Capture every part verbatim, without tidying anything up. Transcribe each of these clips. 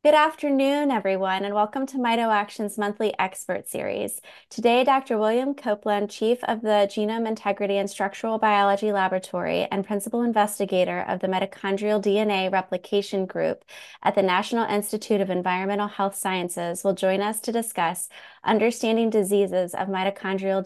Good afternoon, everyone, and welcome to MitoAction's monthly expert series. Today, Doctor William Copeland, Chief of the Genome Integrity and Structural Biology Laboratory and Principal Investigator of the Mitochondrial D N A Replication Group at the National Institute of Environmental Health Sciences, will join us to discuss understanding diseases of mitochondrial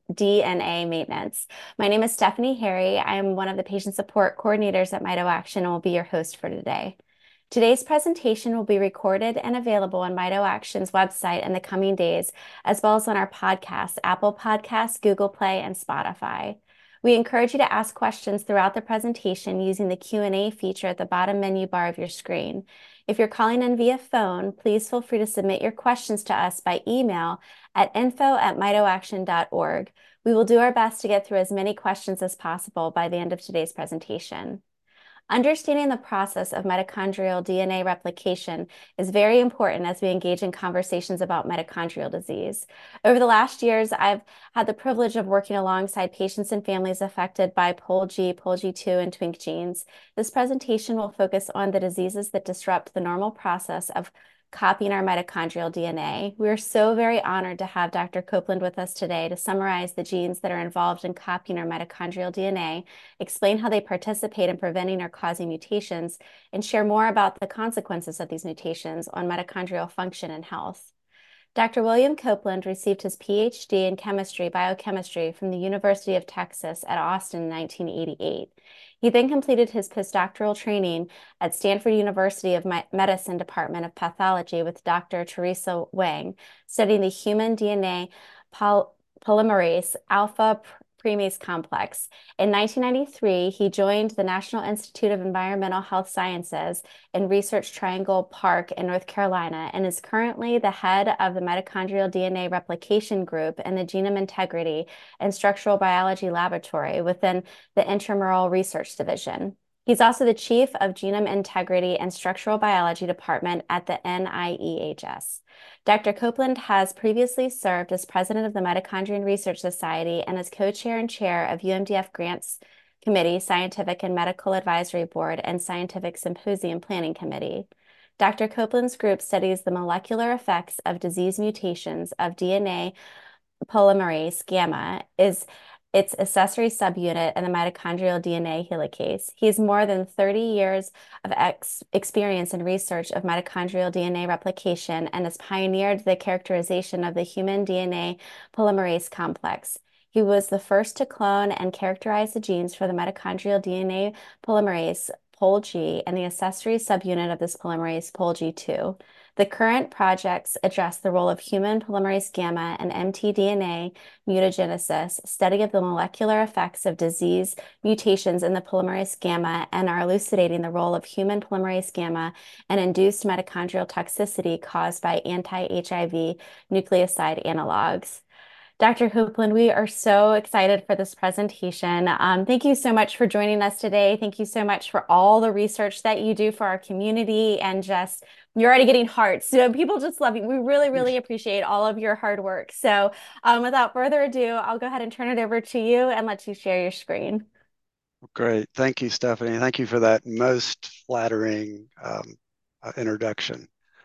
D N A maintenance. My name is Stephanie Harry. I am one of the patient support coordinators at MitoAction and will be your host for today. Today's presentation will be recorded and available on MitoAction's website in the coming days, as well as on our podcasts, Apple Podcasts, Google Play, and Spotify. We encourage you to ask questions throughout the presentation using the Q and A feature at the bottom menu bar of your screen. If you're calling in via phone, please feel free to submit your questions to us by email at info at mitoaction dot org. We will do our best to get through as many questions as possible by the end of today's presentation. Understanding the process of mitochondrial D N A replication is very important as we engage in conversations about mitochondrial disease. Over the last years, I've had the privilege of working alongside patients and families affected by P O L G, P O L G two, and twink genes. This presentation will focus on the diseases that disrupt the normal process of copying our mitochondrial D N A. We are so very honored to have Doctor Copeland with us today to summarize the genes that are involved in copying our mitochondrial D N A, explain how they participate in preventing or causing mutations, and share more about the consequences of these mutations on mitochondrial function and health. Doctor William Copeland received his P H D in chemistry, biochemistry from the University of Texas at Austin in nineteen eighty-eight. He then completed his postdoctoral training at Stanford University of Medicine Department of Pathology with Doctor Teresa Wang, studying the human D N A poly polymerase alpha primase complex. In nineteen ninety-three, he joined the National Institute of Environmental Health Sciences in Research Triangle Park in North Carolina and is currently the head of the Mitochondrial D N A Replication Group in the Genome Integrity and Structural Biology Laboratory within the Intramural Research Division. He's also the Chief of Genome Integrity and Structural Biology Department at the N I E H S. Doctor Copeland has previously served as president of the Mitochondrial Research Society and as co-chair and chair of U M D F Grants Committee, Scientific and Medical Advisory Board, and Scientific Symposium Planning Committee. Doctor Copeland's group studies the molecular effects of disease mutations of D N A polymerase gamma, is its accessory subunit in the mitochondrial D N A helicase. He has more than thirty years of ex experience in research of mitochondrial D N A replication and has pioneered the characterization of the human D N A polymerase complex. He was the first to clone and characterize the genes for the mitochondrial D N A polymerase P O L G and the accessory subunit of this polymerase P O L G two. The current projects address the role of human polymerase gamma and mtDNA mutagenesis, study of the molecular effects of disease mutations in the polymerase gamma, and are elucidating the role of human polymerase gamma and induced mitochondrial toxicity caused by anti-H I V nucleoside analogs. Doctor Copeland, we are so excited for this presentation. Um, thank you so much for joining us today. Thank you so much for all the research that you do for our community and just, you're already getting hearts. So people just love you. We really, really appreciate all of your hard work. So um, without further ado, I'll go ahead and turn it over to you and let you share your screen. Great. Thank you, Stephanie. Thank you for that most flattering um, uh, introduction.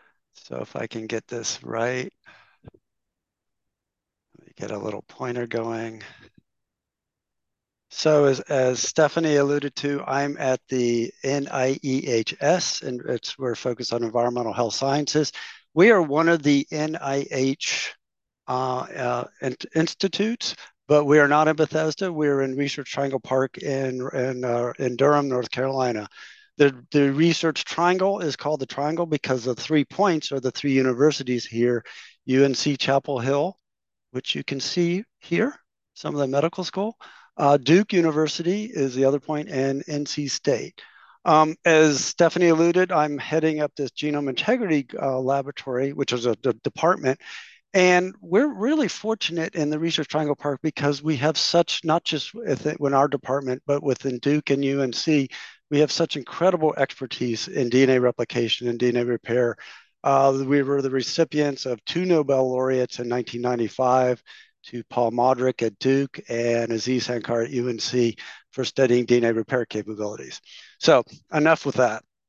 So if I can get this right. Get a little pointer going. So as, as Stephanie alluded to, I'm at the N I E H S, and it's, we're focused on environmental health sciences. We are one of the N I H uh, uh, institutes, but we are not in Bethesda. We're in Research Triangle Park in, in, uh, in Durham, North Carolina. The, the Research Triangle is called the Triangle because the three points are the three universities here, U N C Chapel Hill, which you can see here, some of the medical school. Uh, Duke University is the other point, and N C State. Um, as Stephanie alluded, I'm heading up this genome integrity uh, laboratory, which is a, a department. And we're really fortunate in the Research Triangle Park because we have such, not just within our department, but within Duke and U N C, we have such incredible expertise in D N A replication and D N A repair. Uh, we were the recipients of two Nobel laureates in nineteen ninety-five, to Paul Modric at Duke and Aziz Sankar at U N C for studying D N A repair capabilities. So enough with that.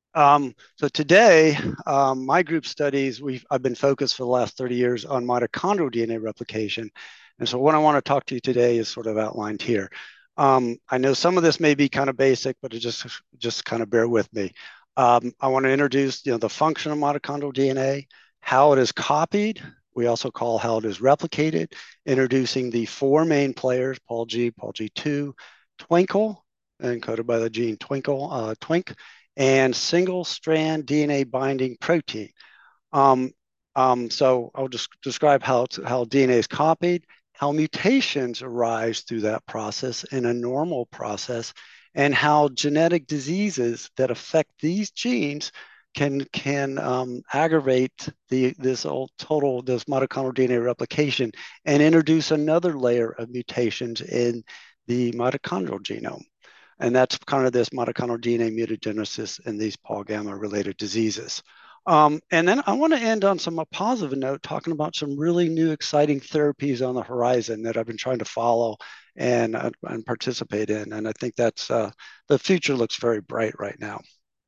Um, so today, um, my group studies, we've I've been focused for the last thirty years on mitochondrial D N A replication. And so what I want to talk to you today is sort of outlined here. Um, I know some of this may be kind of basic, but it just just kind of bear with me. Um, I want to introduce, you know, the function of mitochondrial D N A, how it is copied. We also call how it is replicated, introducing the four main players, Pol G, Pol G two, Twinkle, encoded by the gene Twinkle, uh, Twink, and single strand D N A binding protein. Um, um, so I'll just describe how, how D N A is copied, how mutations arise through that process in a normal process, and how genetic diseases that affect these genes can can um, aggravate the this old total this mitochondrial D N A replication and introduce another layer of mutations in the mitochondrial genome. And that's kind of this mitochondrial D N A mutagenesis in these Paul gamma related diseases. Um, and then I want to end on some a positive note, talking about some really new exciting therapies on the horizon that I've been trying to follow and, uh, and participate in. And I think that's uh, the future looks very bright right now.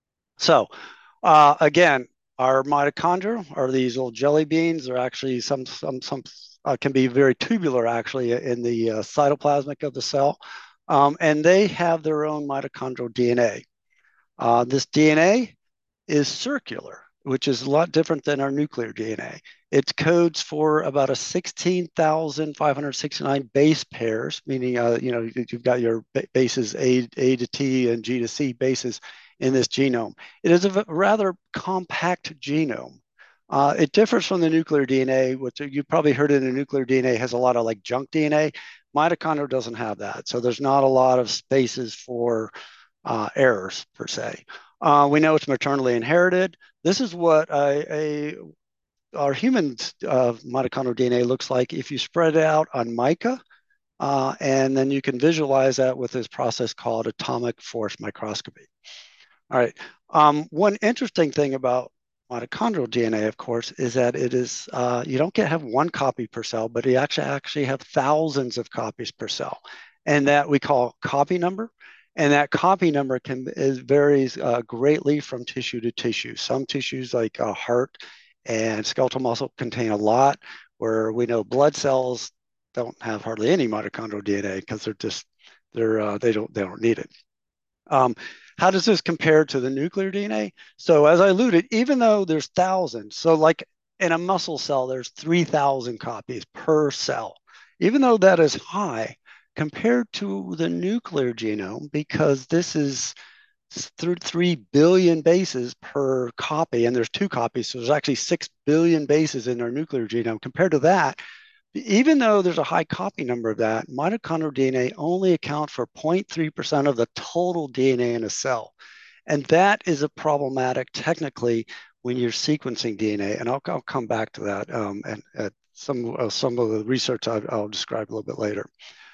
So uh, again, our mitochondria are these little jelly beans. They're actually some some some uh, can be very tubular actually in the uh, cytoplasmic of the cell, um, and they have their own mitochondrial D N A. Uh, this D N A is circular, which is a lot different than our nuclear D N A. It codes for about a sixteen thousand five hundred sixty-nine base pairs, meaning uh, you know you've got your bases A, A to T and G to C bases in this genome. It is a rather compact genome. Uh, it differs from the nuclear D N A, which you probably heard in the nuclear D N A has a lot of like junk D N A. Mitochondria doesn't have that, so there's not a lot of spaces for uh, errors per se. Uh, we know it's maternally inherited. This is what a, a our human uh, mitochondrial D N A looks like if you spread it out on mica, uh, and then you can visualize that with this process called atomic force microscopy. All right. Um, one interesting thing about mitochondrial D N A, of course, is that it is uh, you don't get have one copy per cell, but you actually actually have thousands of copies per cell, and that we call copy number. And that copy number can is varies uh, greatly from tissue to tissue. Some tissues, like uh, heart and skeletal muscle, contain a lot, where we know blood cells don't have hardly any mitochondrial D N A because they're just they're uh, they don't they don't need it. Um, how does this compare to the nuclear D N A? So as I alluded, even though there's thousands, so like in a muscle cell, there's three thousand copies per cell. Even though that is high compared to the nuclear genome, because this is through three billion bases per copy, and there's two copies, so there's actually six billion bases in our nuclear genome. Compared to that, even though there's a high copy number of that, mitochondrial D N A only account for zero point three percent of the total D N A in a cell. And that is a problematic technically when you're sequencing D N A. And I'll, I'll come back to that um, and at some, uh, some of the research I'll, I'll describe a little bit later.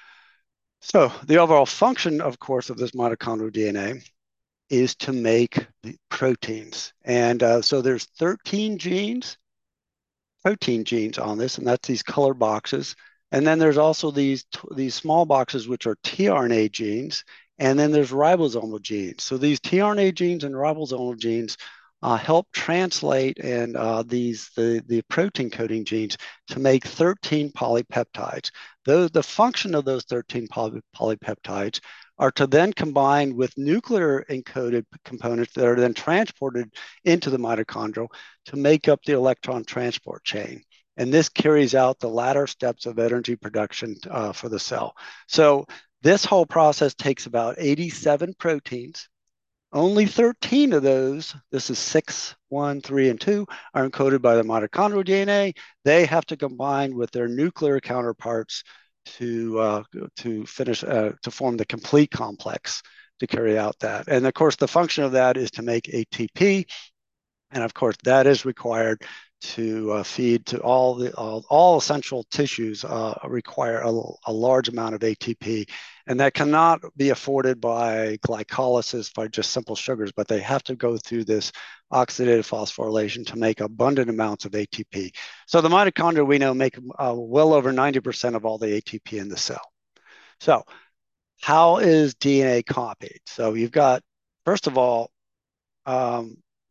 So the overall function, of course, of this mitochondrial D N A is to make the proteins. And uh, so there's thirteen genes protein genes on this, and that's these color boxes. And then there's also these these small boxes, which are tRNA genes, and then there's ribosomal genes. So these tRNA genes and ribosomal genes uh, help translate and uh, these the the protein coding genes to make thirteen polypeptides. Those the function of those thirteen poly, polypeptides are to then combine with nuclear encoded components that are then transported into the mitochondrial to make up the electron transport chain. And this carries out the latter steps of energy production uh, for the cell. So this whole process takes about eighty-seven proteins. Only thirteen of those, this is six, one, three, and two, are encoded by the mitochondrial D N A. They have to combine with their nuclear counterparts to uh, to finish uh, to form the complete complex to carry out that. And of course, the function of that is to make A T P, and of course, that is required to uh, feed to all the all, all essential tissues uh, require a, a large amount of A T P, and that cannot be afforded by glycolysis by just simple sugars, but they have to go through this oxidative phosphorylation to make abundant amounts of A T P. So the mitochondria we know make uh, well over ninety percent of all the A T P in the cell. So how is D N A copied? So you've got, first of all, um,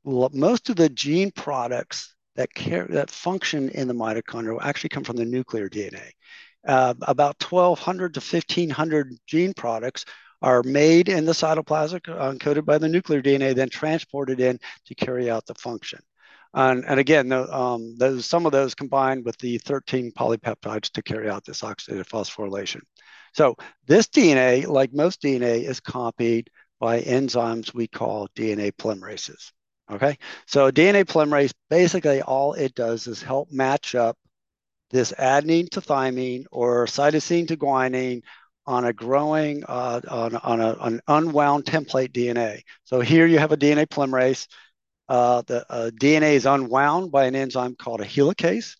most of the gene products that care, that function in the mitochondria actually come from the nuclear D N A. Uh, about twelve hundred to fifteen hundred gene products are made in the cytoplasm, uh, encoded by the nuclear D N A, then transported in to carry out the function. And, and again, the, um, those, some of those combine with the thirteen polypeptides to carry out this oxidative phosphorylation. So this D N A, like most D N A, is copied by enzymes we call D N A polymerases. Okay, so D N A polymerase, basically all it does is help match up this adenine to thymine or cytosine to guanine on a growing, uh, on, on a, an unwound template D N A. So here you have a D N A polymerase. Uh, the uh, D N A is unwound by an enzyme called a helicase,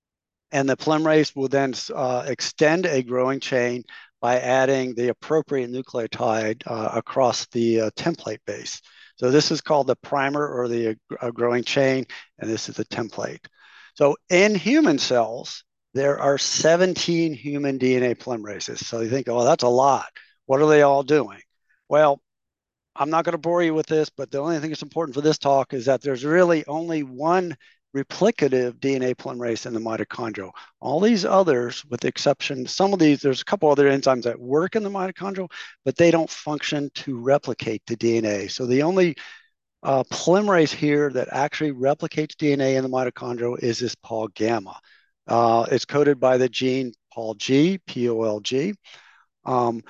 and the polymerase will then uh, extend a growing chain by adding the appropriate nucleotide uh, across the uh, template base. So this is called the primer or the uh, growing chain, and this is the template. So in human cells, there are seventeen human D N A polymerases. So you think, oh, that's a lot. What are they all doing? Well, I'm not going to bore you with this, but the only thing that's important for this talk is that there's really only one replicative D N A polymerase in the mitochondria. All these others, with the exception, some of these, there's a couple other enzymes that work in the mitochondria, but they don't function to replicate the D N A. So the only uh, polymerase here that actually replicates D N A in the mitochondria is this Pol gamma. Uh, it's coded by the gene Pol G, P O L G. Um,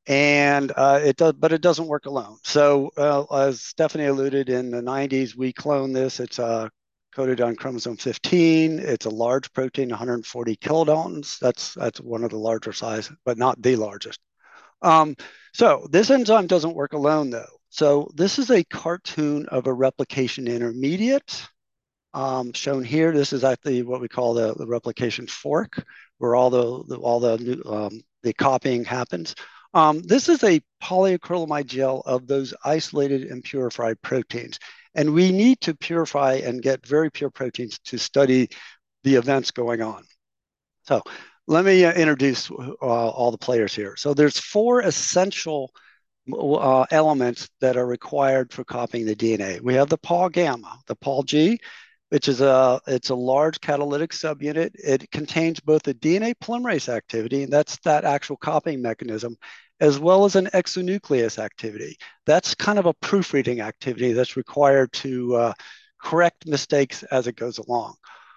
and uh, it does, but it doesn't work alone. So uh, as Stephanie alluded, in the nineties, we cloned this. It's uh, coded on chromosome fifteen. It's a large protein, one hundred forty kilodaltons. That's that's one of the larger size, but not the largest. Um, so this enzyme doesn't work alone, though. So this is a cartoon of a replication intermediate. Um, shown here, this is actually what we call the, the replication fork, where all the, the all the new, um, the copying happens. Um, this is a polyacrylamide gel of those isolated and purified proteins. And we need to purify and get very pure proteins to study the events going on. So let me uh, introduce uh, all the players here. So there's four essential uh, elements that are required for copying the D N A. We have the Pol gamma, the Pol G, which is a it's a large catalytic subunit. It contains both the D N A polymerase activity, and that's that actual copying mechanism, as well as an exonuclease activity. That's kind of a proofreading activity that's required to uh, correct mistakes as it goes along.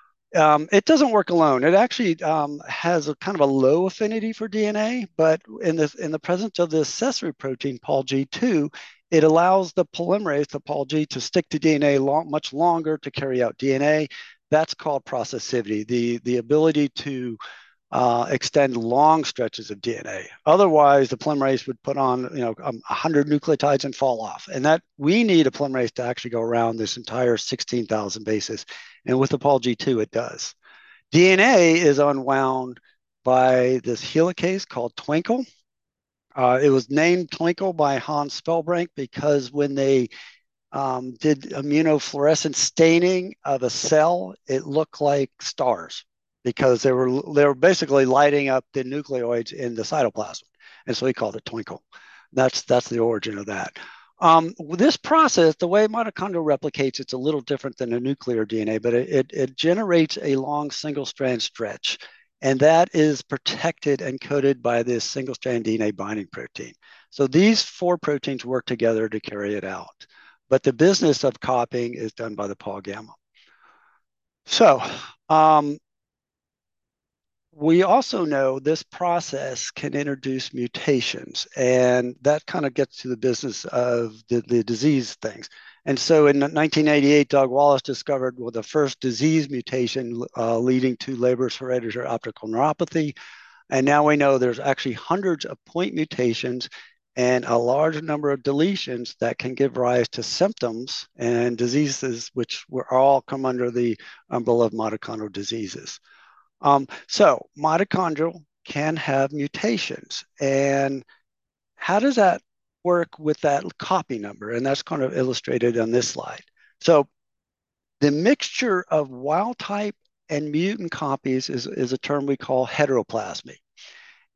Um, it doesn't work alone. It actually um, has a kind of a low affinity for D N A, but in the in the presence of the accessory protein Pol G two, it allows the polymerase, the Pol G, to stick to D N A long, much longer to carry out D N A. That's called processivity, the the ability to uh, extend long stretches of D N A. Otherwise, the polymerase would put on, you know, um, one hundred nucleotides and fall off. And that we need a polymerase to actually go around this entire sixteen thousand bases. And with the Pol G two, it does. D N A is unwound by this helicase called Twinkle. Uh, it was named Twinkle by Hans Spellbrink because when they um, did immunofluorescent staining of a cell, it looked like stars because they were they were basically lighting up the nucleoids in the cytoplasm, and so he called it Twinkle. That's that's the origin of that. Um, this process, the way mitochondria replicates, it's a little different than a nuclear D N A, but it, it, it generates a long single strand stretch, and that is protected and coded by this single strand D N A binding protein. So these four proteins work together to carry it out. But the business of copying is done by the Pol gamma. So um, we also know this process can introduce mutations, and that kind of gets to the business of the, the disease things. And so in nineteen eighty-eight, Doug Wallace discovered well, the first disease mutation uh, leading to Leber's hereditary optical neuropathy. And now we know there's actually hundreds of point mutations and a large number of deletions that can give rise to symptoms and diseases, which were all come under the umbrella of mitochondrial diseases. Um, so mitochondrial can have mutations. And how does that work with that copy number? And that's kind of illustrated on this slide. So the mixture of wild type and mutant copies is, is a term we call heteroplasmy.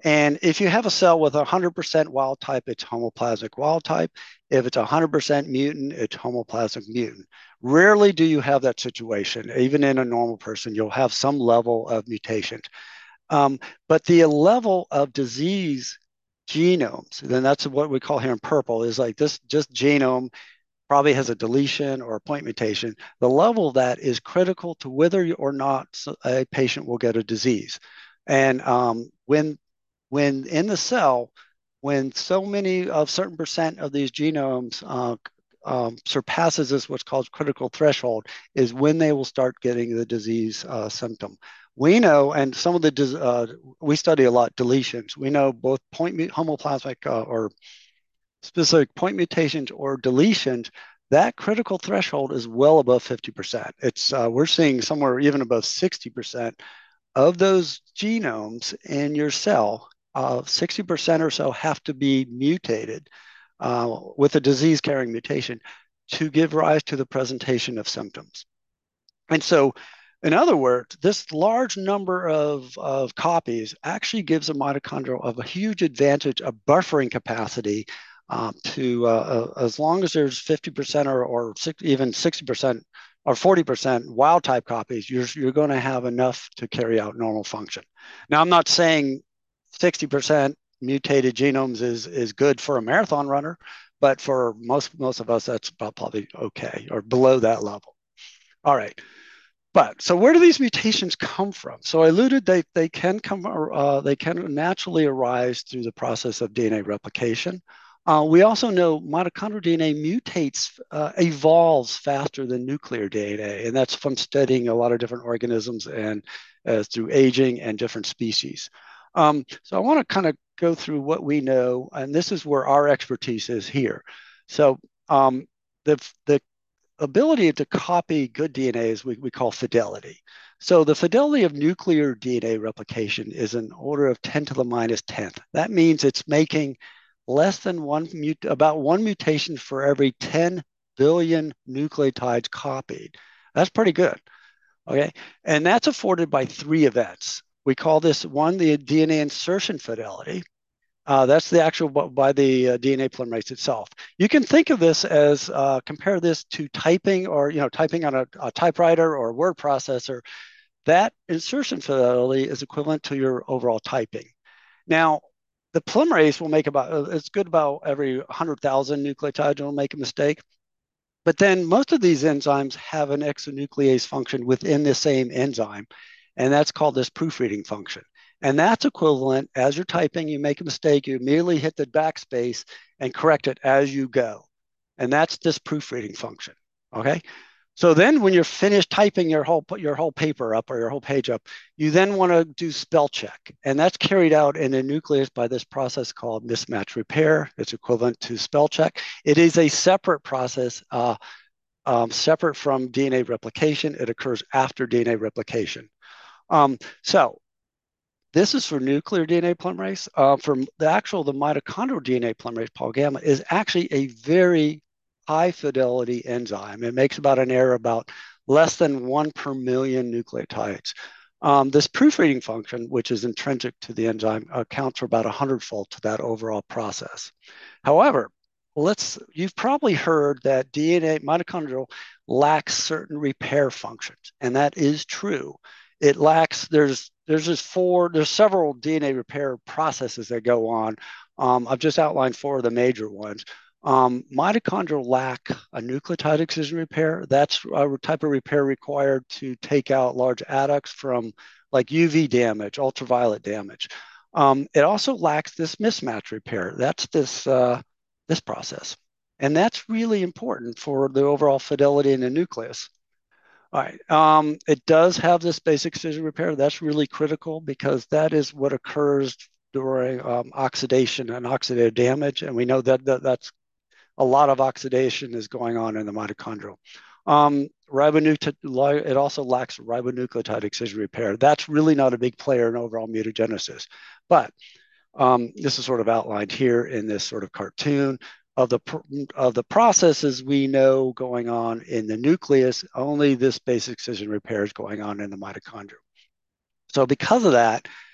And if you have a cell with one hundred percent wild type, it's homoplasmic wild type. If it's one hundred percent mutant, it's homoplasmic mutant. Rarely do you have that situation. Even in a normal person, you'll have some level of mutation. Um, but the level of disease genomes, then that's what we call here in purple, is like this just genome probably has a deletion or a point mutation. The level of that is critical to whether or not a patient will get a disease. And um, when when in the cell, when so many of certain percent of these genomes uh, um, surpasses this what's called critical threshold, is when they will start getting the disease uh, symptom. We know, and some of the uh, we study a lot deletions. We know both point homoplasmic uh, or specific point mutations or deletions. That critical threshold is well above fifty percent. It's uh, we're seeing somewhere even above sixty percent of those genomes in your cell. Uh, sixty percent or so have to be mutated uh, with a disease-carrying mutation to give rise to the presentation of symptoms. And so, in other words, this large number of, of copies actually gives a mitochondrial of a huge advantage of buffering capacity uh, to uh, uh, as long as there's fifty percent or, or six, even sixty percent or forty percent wild type copies, you're, you're going to have enough to carry out normal function. Now, I'm not saying sixty percent mutated genomes is, is good for a marathon runner, but for most, most of us, that's probably okay or below that level. All right. But so where do these mutations come from? So I alluded they they can come uh, they can naturally arise through the process of D N A replication. Uh, we also know mitochondrial D N A mutates, uh, evolves faster than nuclear D N A, and that's from studying a lot of different organisms and uh, through aging and different species. Um, so I want to kind of go through what we know, and this is where our expertise is here. So um, the the ability to copy good D N A is we, we call fidelity. So the fidelity of nuclear D N A replication is an order of ten to the minus tenth. That means it's making less than one, about one mutation for every ten billion nucleotides copied. That's pretty good, okay? And that's afforded by three events. We call this one, the D N A insertion fidelity. Uh, that's the actual by the uh, D N A polymerase itself. You can think of this as uh, compare this to typing or you know typing on a, a typewriter or a word processor. That insertion fidelity is equivalent to your overall typing. Now, the polymerase will make about uh, it's good about every one hundred thousand nucleotides will make a mistake. But then most of these enzymes have an exonuclease function within the same enzyme, and that's called this proofreading function. And that's equivalent as you're typing, you make a mistake, you immediately hit the backspace and correct it as you go. And that's this proofreading function. Okay. So then when you're finished typing your whole your whole paper up or your whole page up, you then want to do spell check. And that's carried out in the nucleus by this process called mismatch repair. It's equivalent to spell check. It is a separate process, uh, um, separate from D N A replication. It occurs after D N A replication. Um, so this is for nuclear D N A polymerase. Uh, for the actual, the mitochondrial D N A polymerase, Paul gamma, is actually a very high fidelity enzyme. It makes about an error about less than one per million nucleotides. Um, this proofreading function, which is intrinsic to the enzyme, accounts for about a hundredfold to that overall process. However, let's you've probably heard that D N A mitochondrial lacks certain repair functions, and that is true. It lacks, there's there's just four, there's several D N A repair processes that go on. Um, I've just outlined four of the major ones. Um, mitochondrial lack a nucleotide excision repair. That's a type of repair required to take out large adducts from like U V damage, ultraviolet damage. Um, it also lacks this mismatch repair. That's this, uh, this process. And that's really important for the overall fidelity in the nucleus. All right. Um, it does have this basic excision repair. That's really critical because that is what occurs during um, oxidation and oxidative damage. And we know that, that that's a lot of oxidation is going on in the mitochondrial. Um, ribonucleotide, it also lacks ribonucleotide excision repair. That's really not a big player in overall mutagenesis. But um, this is sort of outlined here in this sort of cartoon of the of the processes we know going on in the nucleus. Only this basic excision repair is going on in the mitochondria. So because of that,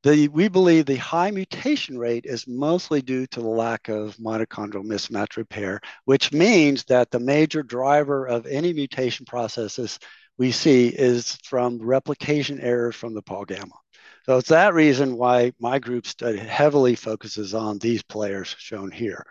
The, we believe the high mutation rate is mostly due to the lack of mitochondrial mismatch repair, which means that the major driver of any mutation processes we see is from replication errors from the Paul gamma. So it's that reason why my group study heavily focuses on these players shown here,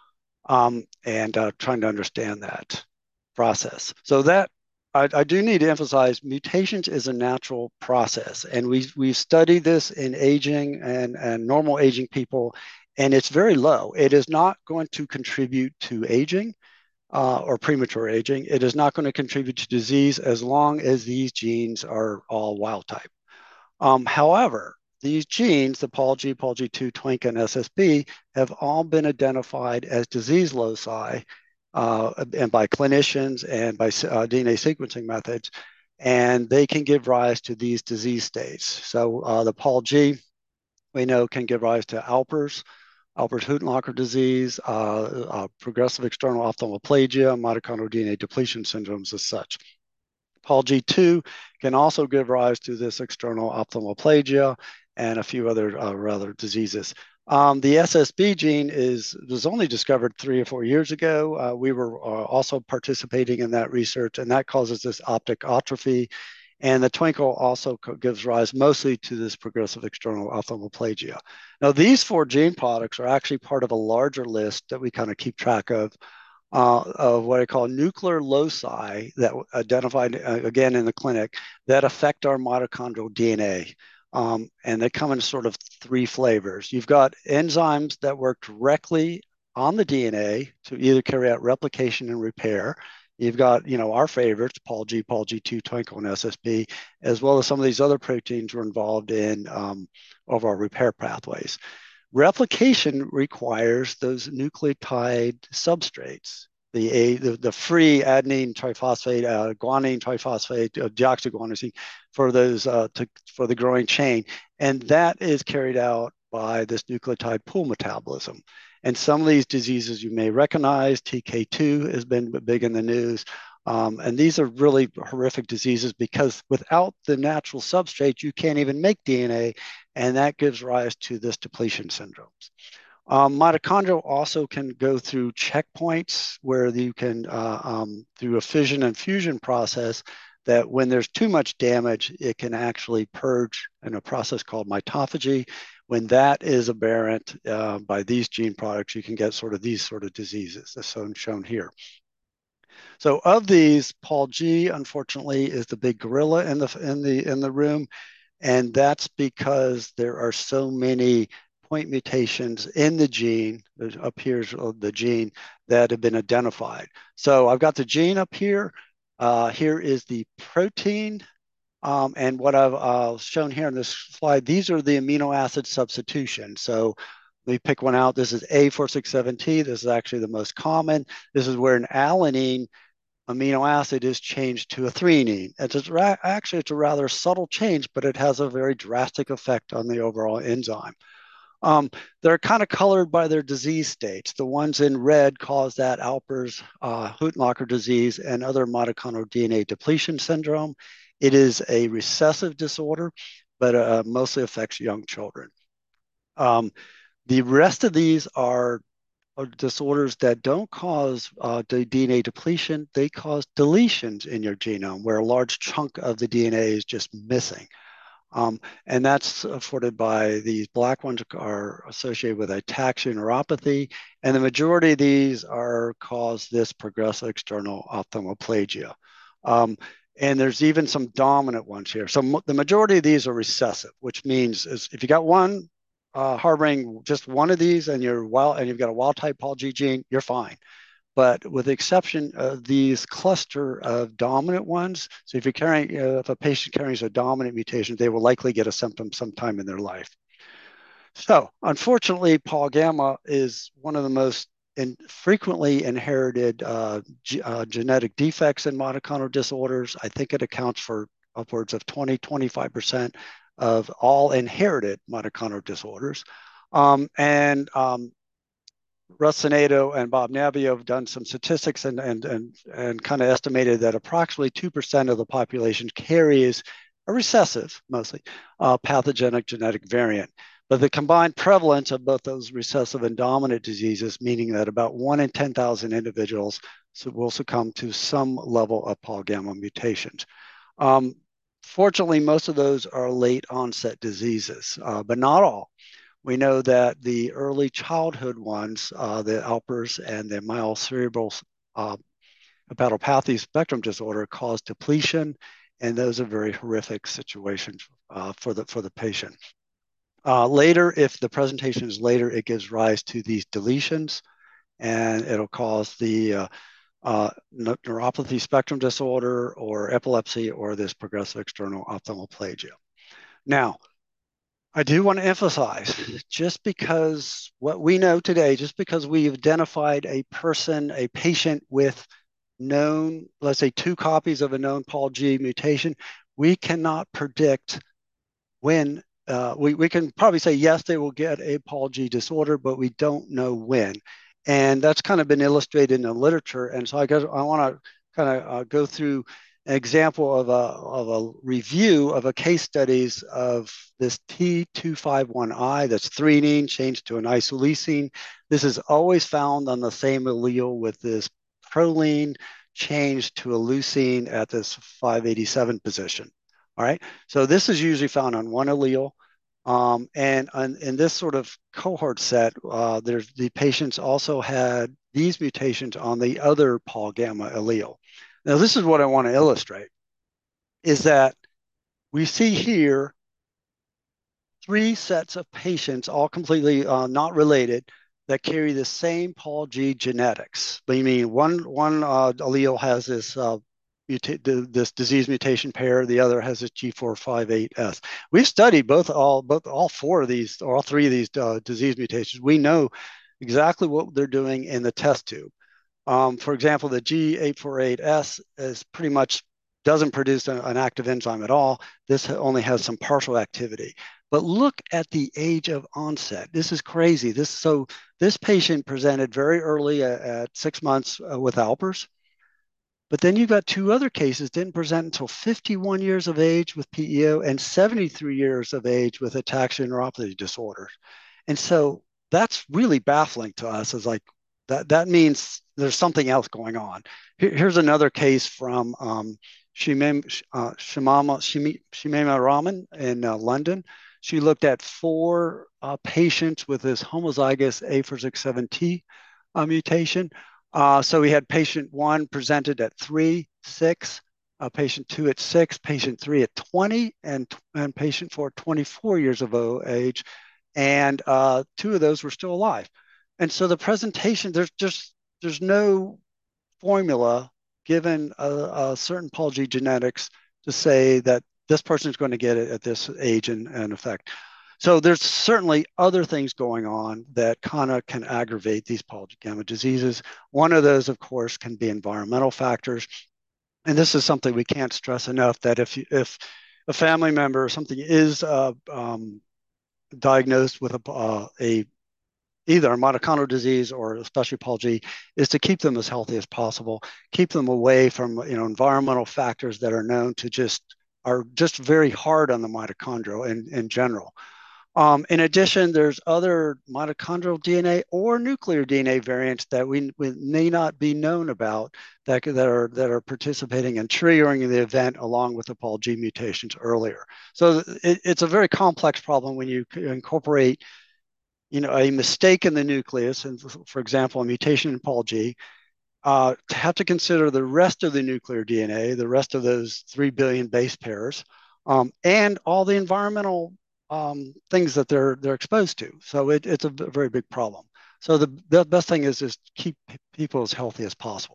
um, and uh, trying to understand that process. So that I, I, do need to emphasize mutations is a natural process, and we we've studied this in aging and, and normal aging people, and it's very low. It is not going to contribute to aging uh, or premature aging. It is not going to contribute to disease as long as these genes are all wild type. Um, however, these genes, the Pol G, Pol G two, TWNK, and S S B, have all been identified as disease loci uh, and by clinicians and by uh, D N A sequencing methods, and they can give rise to these disease states. So uh, the Pol G, we know, can give rise to Alpers, Alpers-Huttenlocher disease, uh, uh, progressive external ophthalmoplegia, mitochondrial D N A depletion syndromes as such. Pol G two can also give rise to this external ophthalmoplegia and a few other uh, rather diseases. Um, the S S B gene is was only discovered three or four years ago. Uh, we were uh, also participating in that research, and that causes this optic atrophy. And the twinkle also gives rise mostly to this progressive external ophthalmoplegia. Now, these four gene products are actually part of a larger list that we kind of keep track of uh, of what I call nuclear loci that identified uh, again in the clinic that affect our mitochondrial D N A. Um, and they come in sort of three flavors. You've got enzymes that work directly on the D N A to either carry out replication and repair. You've got, you know, our favorites, Pol G, Pol G two, Twinkle, and S S B, as well as some of these other proteins are involved in um, of our repair pathways. Replication requires those nucleotide substrates, the, a, the, the free adenine triphosphate, uh, guanine triphosphate, uh, deoxyguanosine for those uh, to, for the growing chain, and that is carried out by this nucleotide pool metabolism. And some of these diseases you may recognize, T K two has been big in the news. Um, and these are really horrific diseases because without the natural substrate, you can't even make D N A, and that gives rise to this depletion syndromes. Um, mitochondria also can go through checkpoints where you can, uh, um, through a fission and fusion process, that when there's too much damage, it can actually purge in a process called mitophagy. When that is aberrant uh, by these gene products, you can get sort of these sort of diseases, as shown here. So of these, Pol G, unfortunately, is the big gorilla in the in the in the room, and that's because there are so many point mutations in the gene, up here's the gene, that have been identified. So I've got the gene up here. Uh, here is the protein. Um, and what I've uh, shown here in this slide, these are the amino acid substitutions. So we pick one out. This is A four six seven T. This is actually the most common. This is where an alanine amino acid is changed to a threonine. It's a, actually, it's a rather subtle change, but it has a very drastic effect on the overall enzyme. Um, they're kind of colored by their disease states. The ones in red cause that Alpers uh, Huttenlocher disease and other mitochondrial D N A depletion syndrome. It is a recessive disorder, but uh, mostly affects young children. Um, the rest of these are disorders that don't cause uh, the D N A depletion, they cause deletions in your genome where a large chunk of the D N A is just missing. Um, and that's afforded by these black ones are associated with ataxia neuropathy, and the majority of these are cause this progressive external ophthalmoplegia. Um, and there's even some dominant ones here. So the majority of these are recessive, which means is if you got one uh, harboring just one of these and you're wild and you've got a wild type Pol G gene, you're fine. But with the exception of these cluster of dominant ones, so if you're carrying, uh, if a patient carries a dominant mutation, they will likely get a symptom sometime in their life. So unfortunately, Paul gamma is one of the most in frequently inherited uh, uh, genetic defects in mitochondrial disorders. I think it accounts for upwards of twenty, twenty-five percent of all inherited mitochondrial disorders. Um, and um, Russ Senato and Bob Nabio have done some statistics and and and, and kind of estimated that approximately two percent of the population carries a recessive, mostly, uh, pathogenic genetic variant. But the combined prevalence of both those recessive and dominant diseases, meaning that about one in ten thousand individuals will succumb to some level of Paul gamma mutations. Um, fortunately, most of those are late onset diseases, uh, but not all. We know that the early childhood ones, uh, the Alpers and the mild cerebral uh, hepatopathy spectrum disorder, cause depletion, and those are very horrific situations uh, for the for the patient. Uh, later, if the presentation is later, it gives rise to these deletions, and it'll cause the uh, uh, neuropathy spectrum disorder or epilepsy or this progressive external ophthalmoplegia. Now, I do want to emphasize, just because what we know today, just because we've identified a person, a patient with known, let's say two copies of a known Paul G mutation, we cannot predict when. Uh, we, we can probably say, yes, they will get a Paul G disorder, but we don't know when. And that's kind of been illustrated in the literature. And so I guess I want to kind of uh, go through an example of a, of a review of a case studies of this T two fifty-one I, that's threonine changed to an isoleucine. This is always found on the same allele with this proline changed to a leucine at this five eighty-seven position. All right. So this is usually found on one allele. Um, and on, in this sort of cohort set, uh, there's the patients also had these mutations on the other Paul gamma allele. Now, this is what I want to illustrate, is that we see here three sets of patients, all completely uh, not related, that carry the same Paul G genetics. But you mean one one uh, allele has this uh, muta- this disease mutation pair, the other has this G four fifty-eight S. We've studied both all both all four of these, or all three of these uh, disease mutations. We know exactly what they're doing in the test tube. Um, for example, the G eight forty-eight S is pretty much doesn't produce a, an active enzyme at all. This only has some partial activity. But look at the age of onset. This is crazy. This so this patient presented very early at, at six months uh, with Alpers. But then you got two other cases didn't present until fifty-one years of age with P E O and seventy-three years of age with ataxia neuropathy disorder. And so that's really baffling to us. Is like that that means there's something else going on. Here, here's another case from um, Shimem, uh, Shimama, Shimema Raman in uh, London. She looked at four uh, patients with this homozygous A four sixty-seven T uh, mutation. Uh, so we had patient one presented at three, six, uh, patient two at six, patient three at twenty, and, and patient four at twenty-four years of age, and uh, two of those were still alive. And so the presentation, there's just there's no formula given a, a certain Paul G genetics to say that this person is going to get it at this age and, and effect. So there's certainly other things going on that kind of can aggravate these Paul gamma diseases. One of those, of course, can be environmental factors. And this is something we can't stress enough, that if you, if a family member or something is uh, um, diagnosed with a, uh, a either a mitochondrial disease or especially Paul G, is to keep them as healthy as possible, keep them away from you know environmental factors that are known to just are just very hard on the mitochondria in, in general. Um, in addition, there's other mitochondrial D N A or nuclear D N A variants that we, we may not be known about that, that are that are participating in triggering the event along with the Paul G mutations earlier. So it, it's a very complex problem when you incorporate, you know, a mistake in the nucleus, and for example, a mutation in Paul G. Uh, to have to consider the rest of the nuclear D N A, the rest of those three billion base pairs, um, and all the environmental um, things that they're they're exposed to. So it, it's a very big problem. So the, the best thing is is keep people as healthy as possible.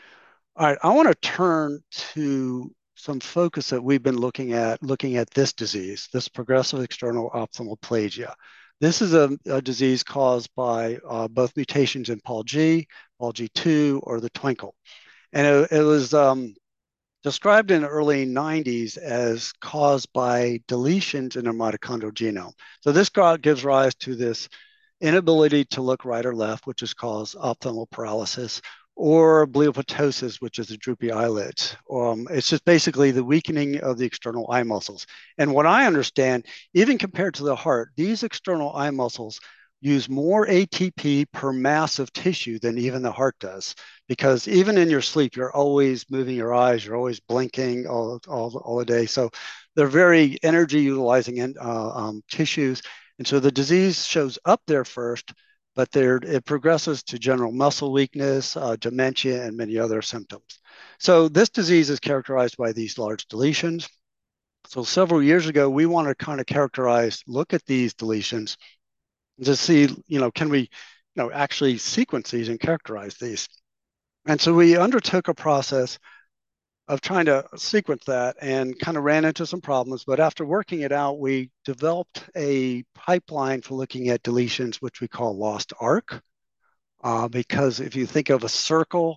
All right, I want to turn to some focus that we've been looking at, looking at this disease, this progressive external ophthalmoplegia. This is a, a disease caused by uh, both mutations in Paul G, Paul G two, or the twinkle. And it, it was um, described in the early nineties as caused by deletions in a mitochondrial genome. So this gives rise to this inability to look right or left, which is called ophthalmal paralysis, or bleoptosis, which is the droopy eyelids. Um, it's just basically the weakening of the external eye muscles. And what I understand, even compared to the heart, these external eye muscles use more A T P per mass of tissue than even the heart does. Because even in your sleep, you're always moving your eyes, you're always blinking all, all, all the day. So they're very energy utilizing uh, um, tissues. And so the disease shows up there first, but there it progresses to general muscle weakness, uh, dementia, and many other symptoms. So this disease is characterized by these large deletions. So several years ago, we want to kind of characterize, look at these deletions to see, you know, can we, you know, actually sequence these and characterize these. And so we undertook a process of trying to sequence that and kind of ran into some problems. But after working it out, we developed a pipeline for looking at deletions, which we call lost arc. Uh, because if you think of a circle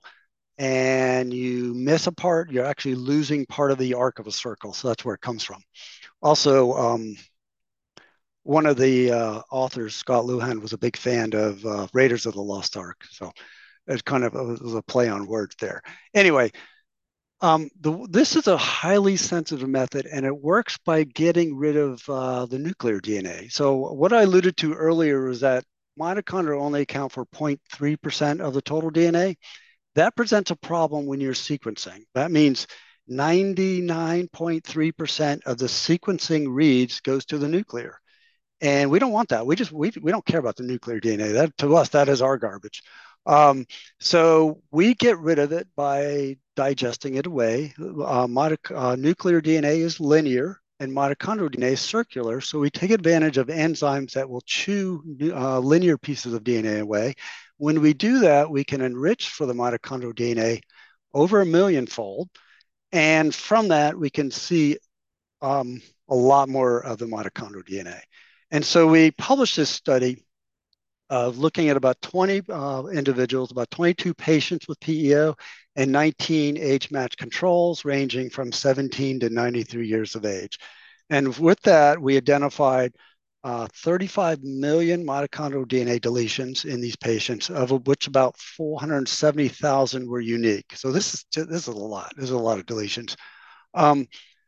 and you miss a part, you're actually losing part of the arc of a circle. So that's where it comes from. Also, um, one of the uh, authors, Scott Luhan, was a big fan of uh, Raiders of the Lost Ark. So it's kind of a, it was a play on words there. Anyway, um, the, this is a highly sensitive method, and it works by getting rid of uh, the nuclear D N A. So what I alluded to earlier was that mitochondria only account for zero point three percent of the total D N A. That presents a problem when you're sequencing. That means ninety-nine point three percent of the sequencing reads goes to the nuclear. And we don't want that. We just we, we don't care about the nuclear D N A. That to us, that is our garbage. Um, so we get rid of it by digesting it away. Uh, mitoc- uh, nuclear D N A is linear and mitochondrial D N A is circular. So we take advantage of enzymes that will chew uh, linear pieces of D N A away. When we do that, we can enrich for the mitochondrial D N A over a millionfold. And from that, we can see um, a lot more of the mitochondrial D N A. And so we published this study of looking at about twenty uh, individuals, about twenty-two patients with P E O, and nineteen age-matched controls ranging from seventeen to ninety-three years of age. And with that, we identified uh, thirty-five million mitochondrial D N A deletions in these patients, of which about four hundred seventy thousand were unique. So this is this is a lot. There's a lot of deletions. Um,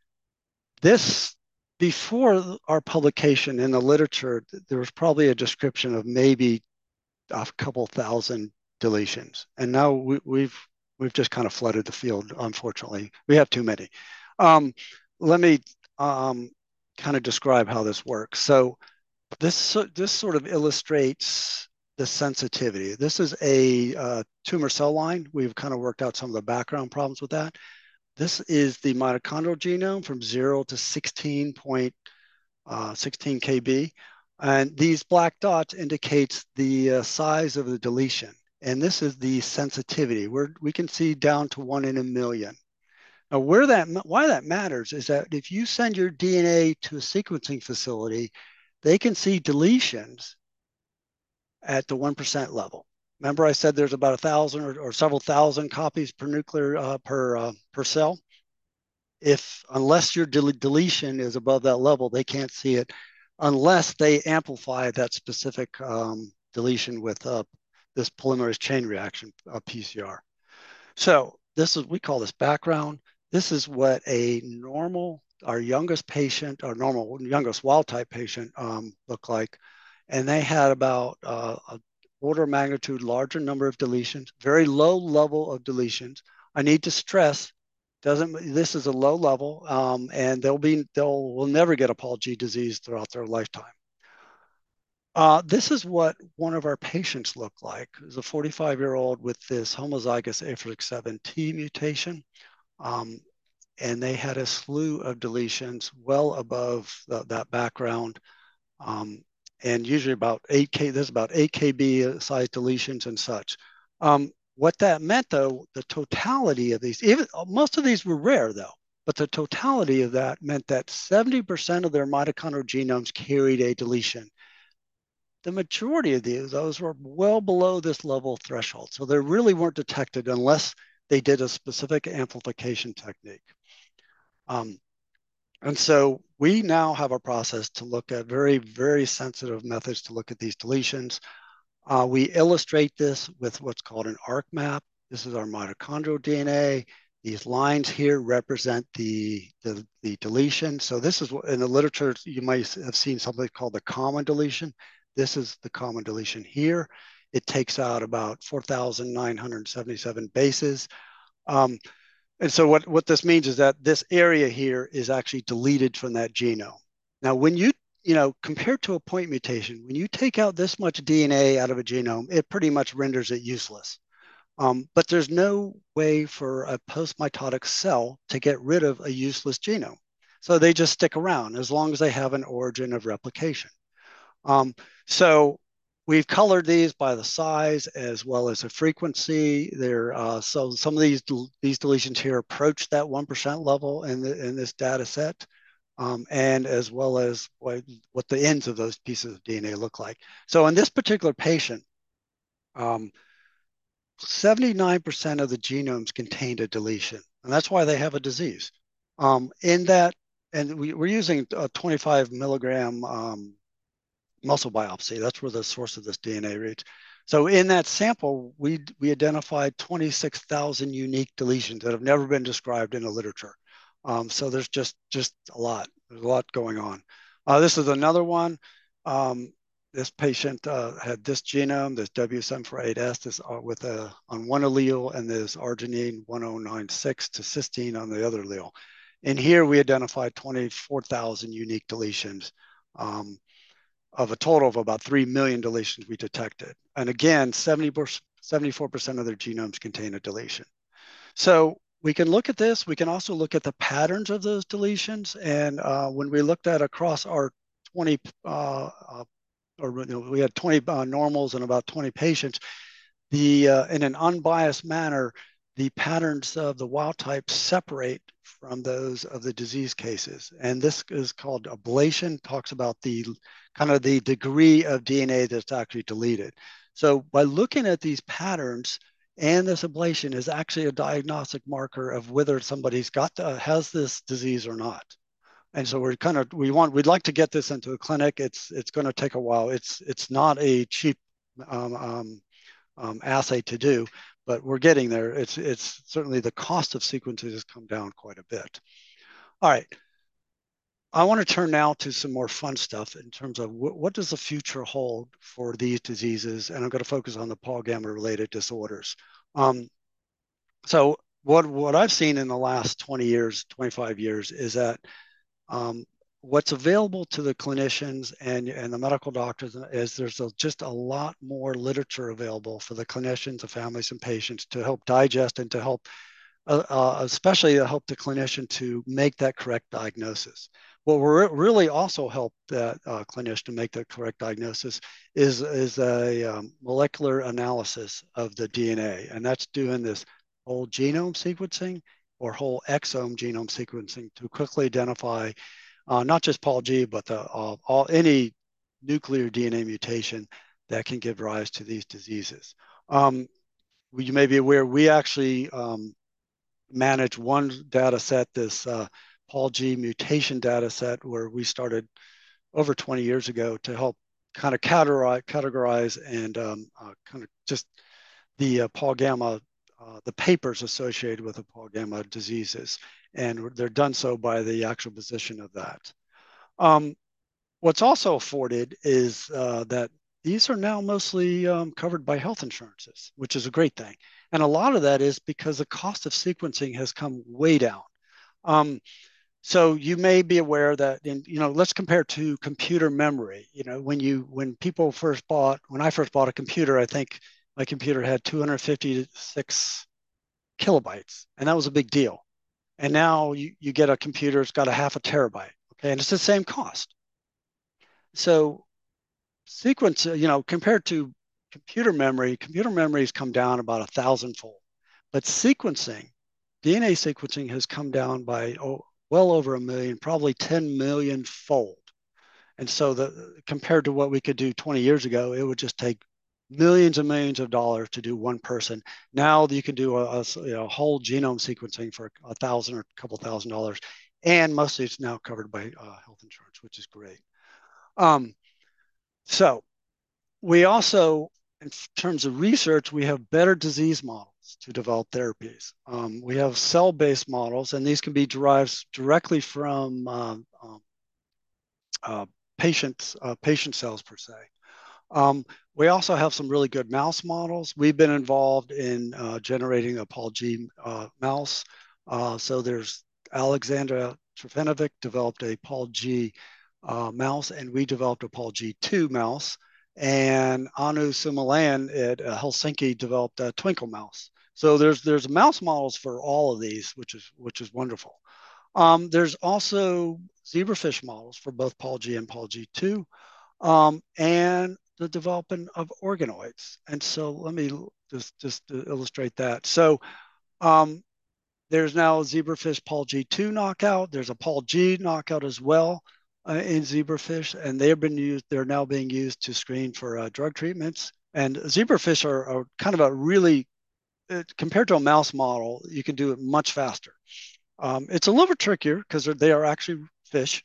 this before our publication in the literature, there was probably a description of maybe a couple thousand deletions, and now we, we've we've just kind of flooded the field. Unfortunately, we have too many. Um, let me um, kind of describe how this works. So this this sort of illustrates the sensitivity. This is a uh, tumor cell line. We've kind of worked out some of the background problems with that. This is the mitochondrial genome from zero to sixteen point sixteen K B. And these black dots indicates the uh, size of the deletion. And this is the sensitivity where we can see down to one in a million. Now, where that why that matters is that if you send your D N A to a sequencing facility, they can see deletions at the one percent level. Remember I said there's about a thousand or, or several thousand copies per nuclear uh, per uh, per cell. If unless your del- deletion is above that level, they can't see it unless they amplify that specific um, deletion with uh, this polymerase chain reaction, uh, P C R. So this is, we call this background. This is what a normal, our youngest patient, our normal youngest wild type patient um, looked like. And they had about uh, a order of magnitude larger number of deletions, very low level of deletions. I need to stress, doesn't this is a low level, um, and they'll be they'll will never get a Paul G disease throughout their lifetime. Uh, this is what one of our patients looked like. It was a forty-five year old with this homozygous A F R I C seven T mutation. Um, and they had a slew of deletions well above the, that background. Um, and usually about eight K, there's about eight K B size deletions and such. Um, what that meant though, the totality of these, even most of these were rare though, but the totality of that meant that seventy percent of their mitochondrial genomes carried a deletion. The majority of these, those were well below this level threshold. So they really weren't detected unless they did a specific amplification technique. Um, and so we now have a process to look at very, very sensitive methods to look at these deletions. Uh, we illustrate this with what's called an arc map. This is our mitochondrial D N A. These lines here represent the, the, the deletion. So this is what in the literature, you might have seen something called the common deletion. This is the common deletion here. It takes out about four thousand nine hundred seventy-seven bases. Um, and so what, what this means is that this area here is actually deleted from that genome. Now, when you, you know, compared to a point mutation, when you take out this much D N A out of a genome, it pretty much renders it useless. Um, but there's no way for a post-mitotic cell to get rid of a useless genome. So they just stick around as long as they have an origin of replication. Um, so we've colored these by the size as well as the frequency. They're, uh, so some of these these deletions here approach that one percent level in, the, in this data set, um, and as well as what, what the ends of those pieces of D N A look like. So in this particular patient, um, seventy-nine percent of the genomes contained a deletion, and that's why they have a disease. Um, in that, and we, we're using a twenty-five milligram um, muscle biopsy. That's where the source of this D N A reads. So in that sample, we we identified twenty-six thousand unique deletions that have never been described in the literature. Um, so there's just just a lot. There's a lot going on. Uh, this is another one. Um, this patient uh, had this genome, this W seven forty-eight S, this uh, with a on one allele, and this arginine one oh nine six to cysteine on the other allele. And here we identified twenty-four thousand unique deletions. Um, of a total of about three million deletions we detected. And again, seventy, seventy-four percent of their genomes contain a deletion. So we can look at this. We can also look at the patterns of those deletions. And uh, when we looked at across our twenty, uh, uh, or you know, we had twenty uh, normals and about twenty patients, the uh, in an unbiased manner, the patterns of the wild type separate from those of the disease cases. And this is called ablation, talks about the kind of the degree of D N A that's actually deleted. So by looking at these patterns, and this ablation is actually a diagnostic marker of whether somebody's got to, has this disease or not. And so we're kind of we want we'd like to get this into a clinic. It's it's going to take a while. It's it's not a cheap um, um, um, assay to do, but we're getting there. It's it's certainly the cost of sequences has come down quite a bit. All right. I want to turn now to some more fun stuff in terms of wh- what does the future hold for these diseases, and I'm going to focus on the Paul Gamma related disorders. Um, so what what I've seen in the last twenty years, twenty-five years is that um, what's available to the clinicians and, and the medical doctors is there's a, just a lot more literature available for the clinicians, the families, and patients to help digest and to help, uh, uh, especially to help the clinician to make that correct diagnosis. What will really also help that uh, clinician to make the correct diagnosis is, is a um, molecular analysis of the D N A, and that's doing this whole genome sequencing or whole exome genome sequencing to quickly identify uh, not just Paul G, but the, uh, all any nuclear D N A mutation that can give rise to these diseases. Um, you may be aware we actually um, manage one data set, this uh, Paul G mutation data set, where we started over twenty years ago to help kind of categorize, categorize and um, uh, kind of just the uh, Paul Gamma, uh, the papers associated with the Paul Gamma diseases. And they're done so by the actual position of that. Um, what's also afforded is uh, that these are now mostly um, covered by health insurances, which is a great thing. And a lot of that is because the cost of sequencing has come way down. Um, so you may be aware that in, you know, let's compare to computer memory. You know, when you when people first bought, when I first bought a computer, I think my computer had two hundred fifty-six kilobytes, and that was a big deal. And now you, you get a computer, it's got a half a terabyte, okay, and it's the same cost. So sequence, you know, compared to computer memory, computer memory has come down about a thousandfold, but sequencing, D N A sequencing has come down by oh, well over a million, probably ten million fold. And so the compared to what we could do twenty years ago, it would just take millions and millions of dollars to do one person. Now you can do a, a, you know, whole genome sequencing for a thousand or a couple thousand dollars, and most of it's now covered by uh, health insurance, which is great. Um, so we also, in terms of research, we have better disease models. to develop therapies. Um, we have cell-based models, and these can be derived directly from uh, um, uh, patients, uh, patient cells per se. Um, we also have some really good mouse models. We've been involved in uh, generating a Paul G uh, mouse. Uh, so there's Alexandra Trefanovic developed a Paul G uh, mouse, and we developed a Paul G two mouse. And Anu Sumalayan at uh, Helsinki developed a Twinkle mouse. So there's there's mouse models for all of these, which is which is wonderful. Um, there's also zebrafish models for both Paul G and Paul G two, um, and the development of organoids. And so let me just, just illustrate that. So um, there's now a zebrafish Paul G two knockout. There's a Paul G knockout as well uh, in zebrafish, and they've been used. They're now being used to screen for uh, drug treatments. And zebrafish are, are kind of a really, compared to a mouse model, you can do it much faster. Um, it's a little bit trickier because they are actually fish,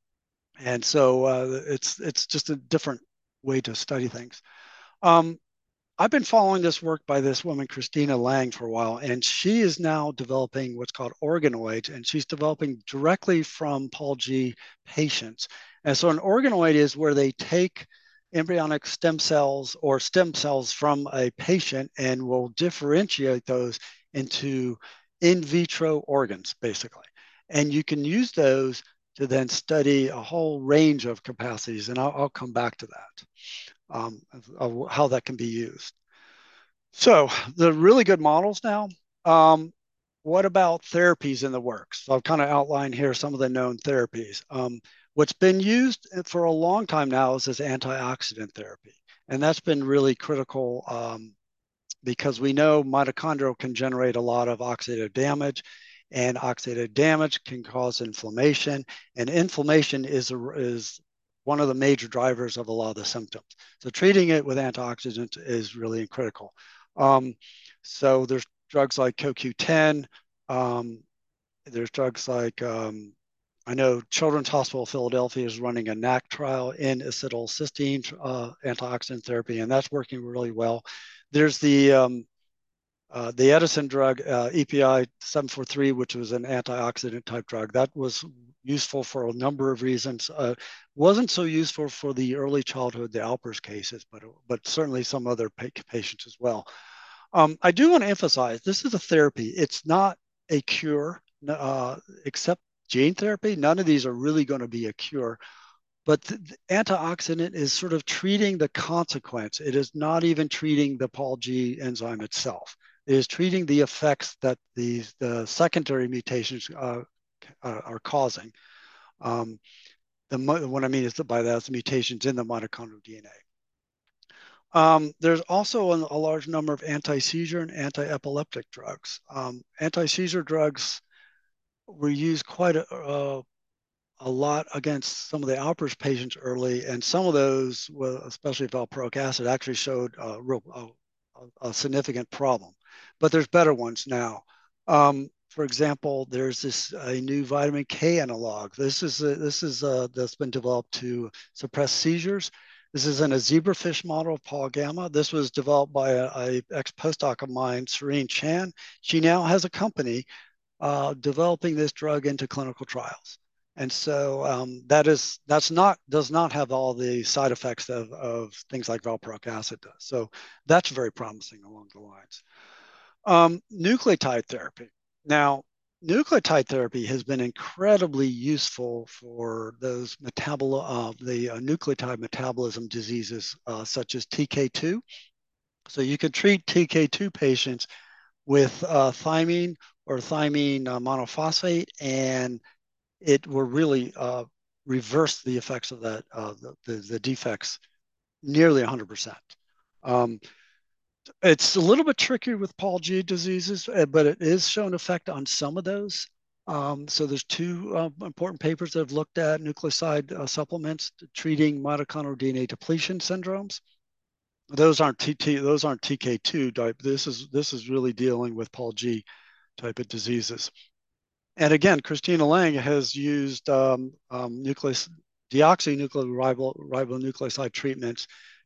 and so uh, it's it's just a different way to study things. Um, I've been following this work by this woman, Christina Lang, for a while, and she is now developing what's called organoids, and she's developing directly from Paul G patients. And so an organoid is where they take embryonic stem cells or stem cells from a patient and will differentiate those into in vitro organs, basically. And you can use those to then study a whole range of capacities, and I'll, I'll come back to that. Um, of, of how that can be used. So the really good models now. Um, what about therapies in the works? So I've kind of outlined here some of the known therapies. Um, what's been used for a long time now is this antioxidant therapy, and that's been really critical um, because we know mitochondria can generate a lot of oxidative damage, and oxidative damage can cause inflammation, and inflammation is a, is one of the major drivers of a lot of the symptoms. So treating it with antioxidants is really critical. Um, so there's drugs like C O Q ten. Um, there's drugs like um, I know Children's Hospital of Philadelphia is running a N A C trial in acetylcysteine uh, antioxidant therapy, and that's working really well. There's the um, uh, the Edison drug, uh, E P I seven forty-three, which was an antioxidant type drug. That was useful for a number of reasons. Uh, wasn't so useful for the early childhood, the Alpers cases, but, but certainly some other pa patients as well. Um, I do want to emphasize, this is a therapy. It's not a cure, uh, except gene therapy. None of these are really going to be a cure. But the, the antioxidant is sort of treating the consequence. It is not even treating the Paul G enzyme itself. It is treating the effects that these the secondary mutations uh, are causing. Um, the what I mean is by that is the mutations in the mitochondrial D N A. Um, there's also a, a large number of anti-seizure and anti-epileptic drugs. Um, anti-seizure drugs were used quite a, uh, a lot against some of the Alpers patients early, and some of those, especially valproic acid, actually showed a real a, a significant problem. But there's better ones now. Um, for example, there's this a new vitamin K analog. This is a, this is a, that's been developed to suppress seizures. This is in a zebrafish model of Paul Gamma. This was developed by a, a ex-postdoc of mine, Serene Chan. She now has a company uh, developing this drug into clinical trials. And so um, that is that's not does not have all the side effects of, of things like valproic acid does. So that's very promising along the lines. Um, nucleotide therapy. Now, nucleotide therapy has been incredibly useful for those metabolo uh, the uh, nucleotide metabolism diseases uh, such as T K two. So you could treat T K two patients with uh, thymine or thymine uh, monophosphate, and it will really uh, reverse the effects of that, uh, the, the, the defects nearly one hundred percent. Um, it's a little bit trickier with Paul G diseases, uh, but it is shown effect on some of those. Um, so there's two uh, important papers that have looked at nucleoside uh, supplements treating mitochondrial D N A depletion syndromes. Those aren't T T, those aren't T K two type. This is this is really dealing with Paul G type of diseases. And again, Christina Lang has used um, um, nucleus deoxynucleoribonucleoside treatments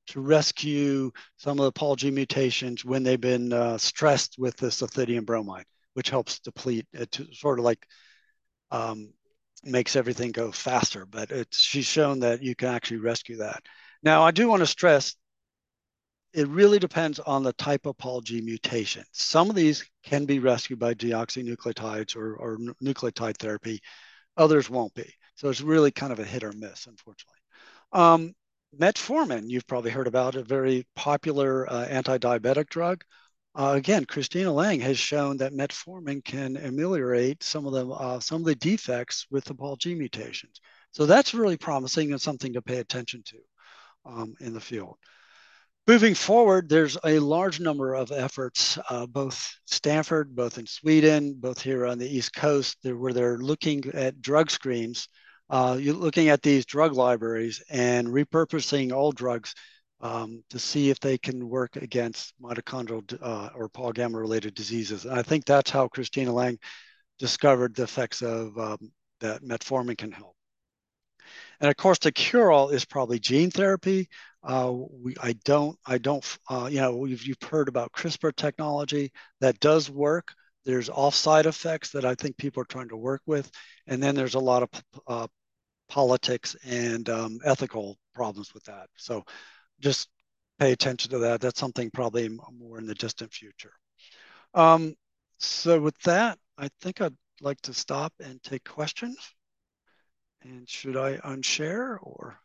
to rescue some of the Paul G mutations when they've been uh, stressed with this lithium bromide, which helps deplete it to sort of like um, makes everything go faster. But it's she's shown that you can actually rescue that. Now, I do want to stress it really depends on the type of Paul G mutation. Some of these can be rescued by deoxynucleotides or, or nucleotide therapy. Others won't be. So it's really kind of a hit or miss, unfortunately. Um, metformin, you've probably heard about, a very popular uh, anti-diabetic drug. Uh, again, Christina Lang has shown that metformin can ameliorate some of the uh, some of the defects with the Paul G mutations. So that's really promising and something to pay attention to um, in the field. Moving forward, there's a large number of efforts, uh, both Stanford, both in Sweden, both here on the East Coast, where they're looking at drug screens. Uh, you're looking at these drug libraries and repurposing old drugs um, to see if they can work against mitochondrial uh, or Paul gamma related diseases. And I think that's how Christina Lang discovered the effects of um, that metformin can help. And of course, the cure-all is probably gene therapy. Uh, we, I don't, I don't, uh, you know, you've, you've heard about CRISPR technology that does work. There's off-side effects that I think people are trying to work with, and then there's a lot of uh, politics and um, ethical problems with that. So just pay attention to that. That's something probably more in the distant future. Um, so with that, I think I'd like to stop and take questions. And should I unshare or?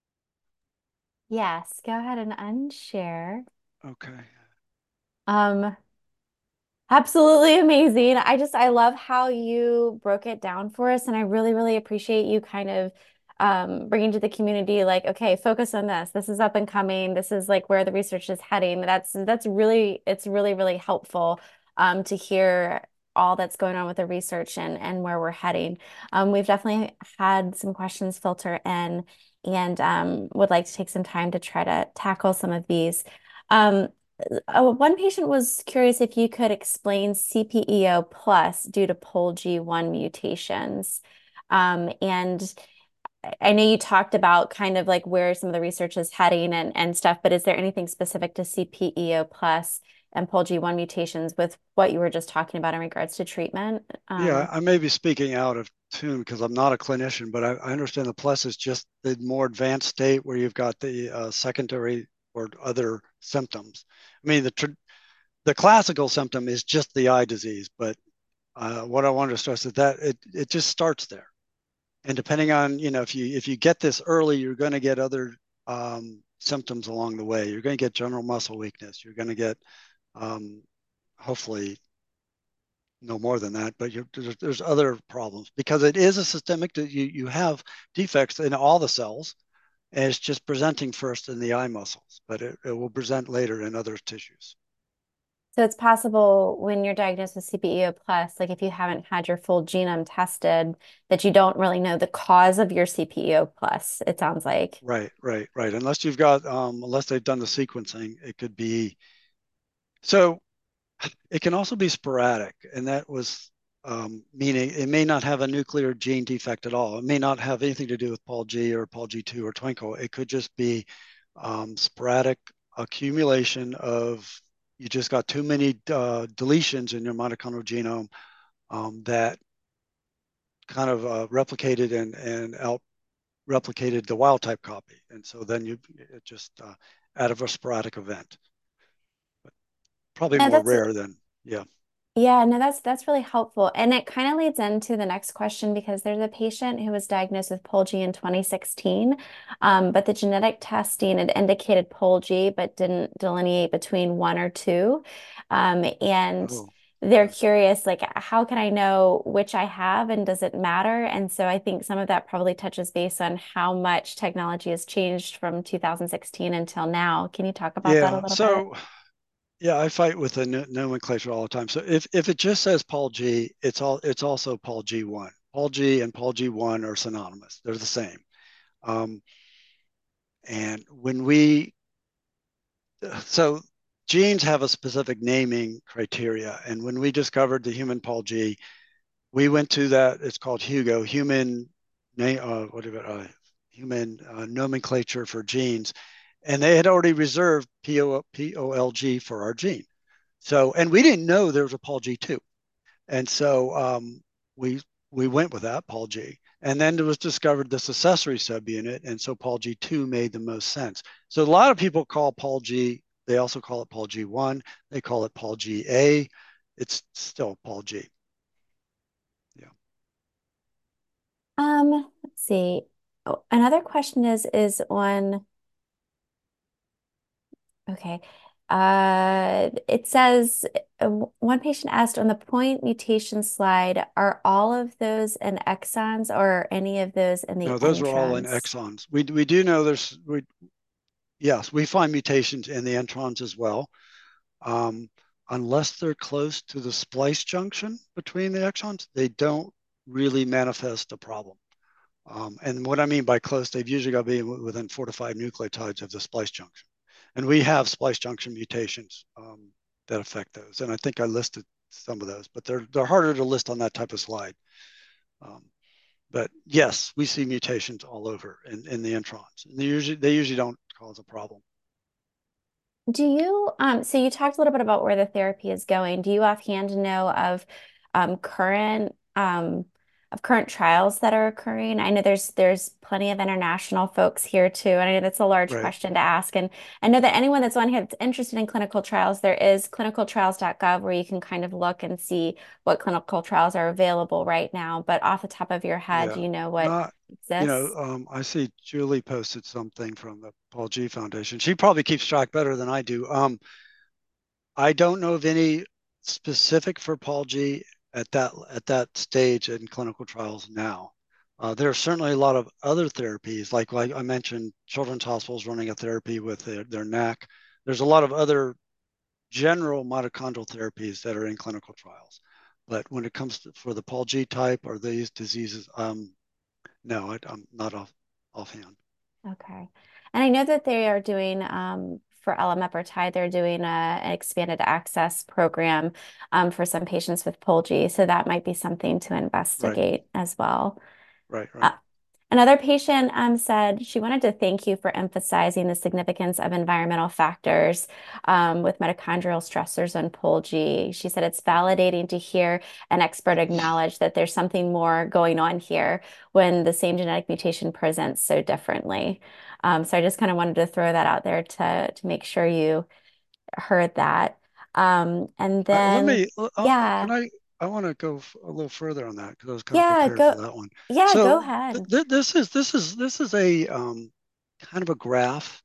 Yes, go ahead and unshare. Okay. Um, Absolutely amazing. I just, I love how you broke it down for us. And I really, really appreciate you kind of um, bringing to the community, like, okay, focus on this. This is up and coming. This is like where the research is heading. That's, that's really, it's really, really helpful um, to hear all that's going on with the research and, and where we're heading. Um, we've definitely had some questions filter in and um, would like to take some time to try to tackle some of these. Um, uh, one patient was curious if you could explain C P E O plus due to P O L G one mutations. Um, and I I know you talked about kind of like where some of the research is heading and, and stuff, but is there anything specific to C P E O plus and P O L G one mutations with what you were just talking about in regards to treatment? Yeah, Um, I may be speaking out of tune because I'm not a clinician, but I, I understand the plus is just the more advanced state where you've got the uh, secondary or other symptoms. I mean, the tr- the classical symptom is just the eye disease, but uh, what I wanted to stress is that it it just starts there. And depending on, you know, if you if you get this early, you're going to get other um, symptoms along the way. You're going to get general muscle weakness. You're going to get um, hopefully no more than that, but there's, there's other problems because it is a systemic. You you have defects in all the cells, and it's just presenting first in the eye muscles, but it, it will present later in other tissues. so it's possible when you're diagnosed with C P E O plus, like if you haven't had your full genome tested, that you don't really know the cause of your C P E O plus, it sounds like. Right, right, right. Unless you've got, um, unless they've done the sequencing, it could be. So it can also be sporadic, and that was um, meaning it may not have a nuclear gene defect at all. It may not have anything to do with Paul G or Paul G two or Twinkle. It could just be um, sporadic accumulation of you just got too many uh, deletions in your mitochondrial genome um, that kind of uh, replicated and and out replicated the wild type copy, and so then you it just uh, out of a sporadic event, but probably No, more that's rare than yeah. yeah, no, that's that's really helpful. And it kind of leads into the next question because there's a patient who was diagnosed with P O L G in twenty sixteen, um, but the genetic testing had indicated P O L G but didn't delineate between one or two. Um, and Oh, they're okay. curious, like, how can I know which I have and does it matter? And so I think some of that probably touches base on how much technology has changed from two thousand sixteen until now. Can you talk about that a Yeah. little bit? So yeah, I fight with the nomenclature all the time. So if if it just says Paul G, it's all it's also Paul G one. Paul G and Paul G one are synonymous. They're the same. Um, and when we so genes have a specific naming criteria, and when we discovered the human Paul G, we went to that. It's called Hugo, human name, uh, whatever, uh, human uh, nomenclature for genes, and they had already reserved P O L G for our gene. So, and we didn't know there was a Pol G two. And so um, we we went with that, Pol G. And then it was discovered this accessory subunit. And so Pol G two made the most sense. So a lot of people call Pol G, they also call it Pol G one. They call it Pol G A. It's still Pol G. Yeah. Um, let's see. Oh, another question is is on okay. Uh, it says uh, w- one patient asked on the point mutation slide, are all of those in exons or are any of those in the No, those are all in introns? exons. We, we do know there's, we, yes, we find mutations in the introns as well. Um, unless they're close to the splice junction between the exons, they don't really manifest a problem. Um, and what I mean by close, they've usually got to be within four to five nucleotides of the splice junction. And we have splice junction mutations um, that affect those. And I think I listed some of those, but they're they're harder to list on that type of slide. Um, but yes, we see mutations all over in, in the introns. And they usually they usually don't cause a problem. Do you, um, so you talked a little bit about where the therapy is going. Do you offhand know of um, current um, of current trials that are occurring? I know there's there's plenty of international folks here too, and I know that's a large Right. question to ask. And I know that anyone that's on here that's interested in clinical trials, there is clinical trials dot gov where you can kind of look and see what clinical trials are available right now. But off the top of your head, do Yeah. you know what Not, you know, exists? um, I see Julie posted something from the Paul G Foundation. She probably keeps track better than I do. Um, I don't know of any specific for Paul G at that at that stage in clinical trials now. Uh, there are certainly a lot of other therapies, like like I mentioned, Children's Hospitals running a therapy with their, their N A C. There's a lot of other general mitochondrial therapies that are in clinical trials. But when it comes to, for the Paul G type or these diseases, um, no, I, I'm not off offhand. Okay. And I know that they are doing um, for elameprotide, they're doing a, an expanded access program um, for some patients with Polg. So that might be something to Right, investigate as well. right, Uh, right. Another patient um, said she wanted to thank you for emphasizing the significance of environmental factors um, with mitochondrial stressors on Polg. She said it's validating to hear an expert acknowledge that there's something more going on here when the same genetic mutation presents so differently. Um, so I just kind of wanted to throw that out there to to make sure you heard that. Um, and Uh, let then, me, uh, uh, yeah, can I, I want to go a little further on that because I was kind of yeah, prepared for go, that one. yeah, go So th ahead. th this is, this is, this is a um, kind of a graph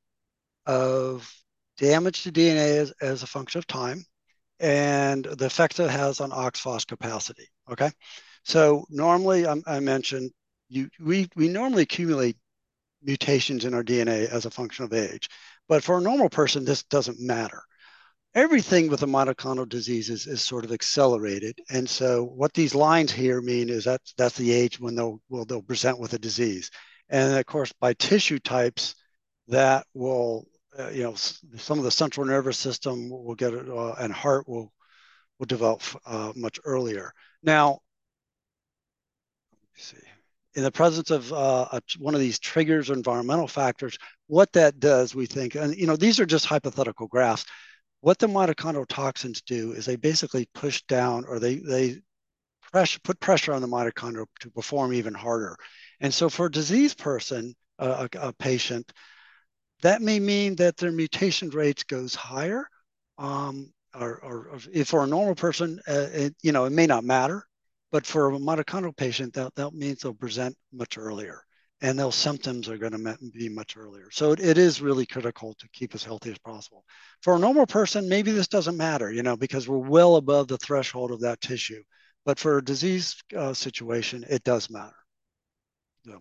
of damage to D N A as, as a function of time and the effect it has on oxphos capacity. Okay. So normally I, I mentioned you, we, we normally accumulate mutations in our D N A as a function of age, but for a normal person, this doesn't matter. Everything with the mitochondrial diseases is sort of accelerated. And so what these lines here mean is that that's the age when they'll, will they'll present with a disease. And of course, by tissue types, that will, uh, you know, some of the central nervous system will get it, uh, and heart will, will develop uh, much earlier. Now, see, in the presence of uh, a, one of these triggers or environmental factors, what that does, we think, and you know, these are just hypothetical graphs, what the mitochondrial toxins do is they basically push down or they they pressure, put pressure on the mitochondria to perform even harder. And so for a diseased person, uh, a, a patient, that may mean that their mutation rates goes higher. Um, or, or, or, if for a normal person, uh, it, you know, it may not matter. But for a mitochondrial patient, that, that means they'll present much earlier and those symptoms are going to be much earlier. So it, it is really critical to keep as healthy as possible. For a normal person, maybe this doesn't matter, you know, because we're well above the threshold of that tissue. But for a disease uh, situation, it does matter. So,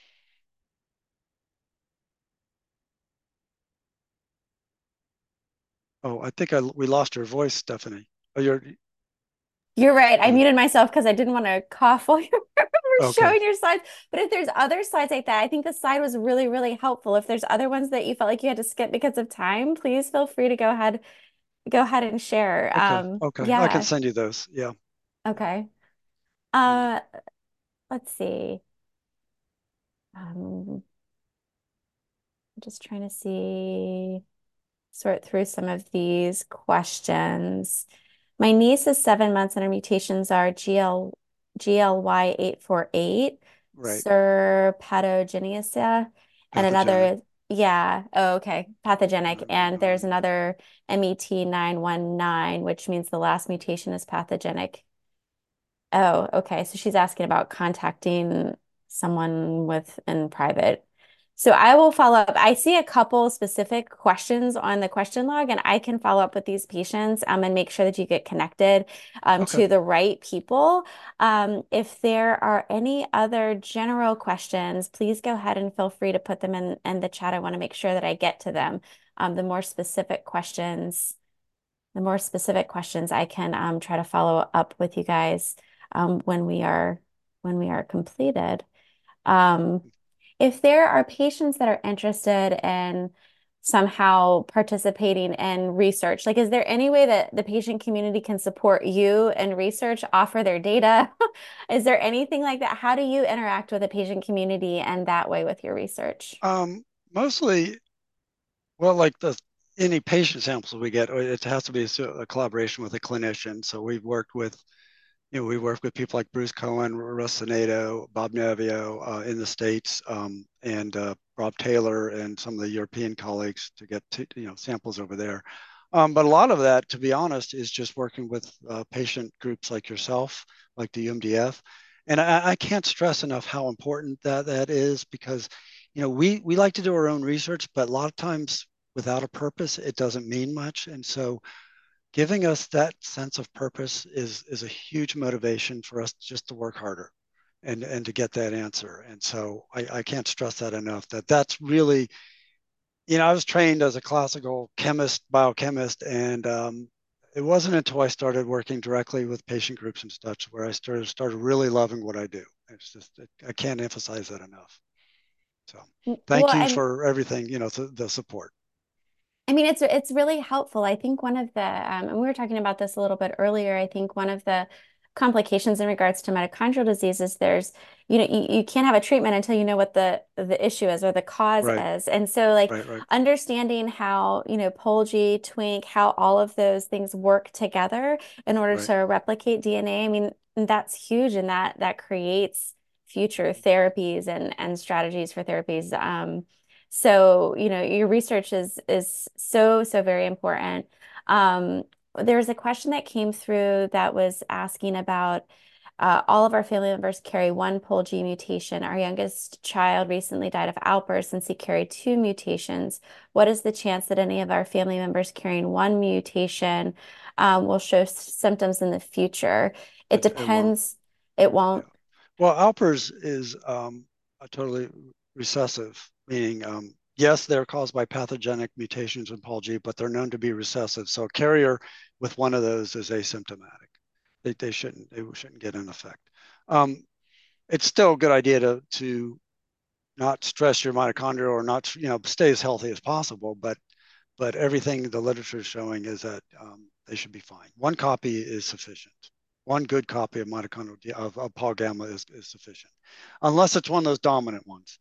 oh, I think I, we lost your voice, Stephanie. Oh, you're You're right. I uh, muted myself because I didn't want to cough while you were okay. showing your slides. But if there's other slides like that, I think the slide was really, really helpful. If there's other ones that you felt like you had to skip because of time, please feel free to go ahead, go ahead and share. Okay. Um, Okay. I can yeah. send you those. Yeah. Okay. Yeah. Uh, let's see. Um, just trying to see, sort through some of these questions. My niece is seven months and her mutations are G L, G L Y eight four eight, Right. Serpatogenesia, and Pathogenic. another, yeah, oh, okay, pathogenic. And there's nine one nine. another M E T nine one nine, which means the last mutation is pathogenic. Oh, okay. So she's asking about contacting someone with in private. So I will follow up. I see a couple specific questions on the question log, and I can follow up with these patients um, and make sure that you get connected um, Okay. to the right people. Um, if there are any other general questions, please go ahead and feel free to put them in, in the chat. I want to make sure that I get to them. Um, the more specific questions the more specific questions, I can um, try to follow up with you guys um, when we are when we are completed. Um, if there are patients that are interested in somehow participating in research, like is there any way that the patient community can support you in research, offer their data? Is there anything like that? How do you interact with the patient community and that way with your research? Um, mostly, well, like the any patient samples we get, it has to be a, a collaboration with a clinician. So we've worked with you know, we work with people like Bruce Cohen, Russ Senato, Bob Navio uh, in the States, um, and uh, Rob Taylor and some of the European colleagues to get to, you know, samples over there. Um, but a lot of that, to be honest, is just working with uh, patient groups like yourself, like the U M D F. And I, I can't stress enough how important that that is because, you know, we we like to do our own research, but a lot of times without a purpose, it doesn't mean much. And so giving us that sense of purpose is is a huge motivation for us just to work harder and and to get that answer. And so I, I can't stress that enough that that's really, you know, I was trained as a classical chemist, biochemist, and um, it wasn't until I started working directly with patient groups and such where I started started really loving what I do. It's just I can't emphasize that enough. So Well, thank you I'm for everything, you know, the, the support. I mean, it's it's really helpful. I think one of the, um, and we were talking about this a little bit earlier. I think one of the complications in regards to mitochondrial disease is there's, you know, you, you can't have a treatment until you know what the the issue is or the cause Right, is. And so, like, right, right, understanding how, you know, Polgy, Twink, how all of those things work together in order right. to replicate D N A. I mean, that's huge, and that that creates future therapies and and strategies for therapies. Um, so, you know, your research is is so, so very important. Um, there was a question that came through that was asking about uh, all of our family members carry one POLG mutation. Our youngest child recently died of Alpers since he carried two mutations. What is the chance that any of our family members carrying one mutation um, will show symptoms in the future? It It, it won't. depends. It Yeah. won't. Well, Alpers is um, a totally recessive, meaning um, yes, they're caused by pathogenic mutations in Pol-G, but they're known to be recessive. So a carrier with one of those is asymptomatic. They, they shouldn't they shouldn't get an effect. Um, it's still a good idea to to not stress your mitochondria or not you know stay as healthy as possible, but but everything the literature is showing is that um, they should be fine. One copy is sufficient. One good copy of mitochondrial of, of Paul gamma is, is sufficient, unless it's one of those dominant ones.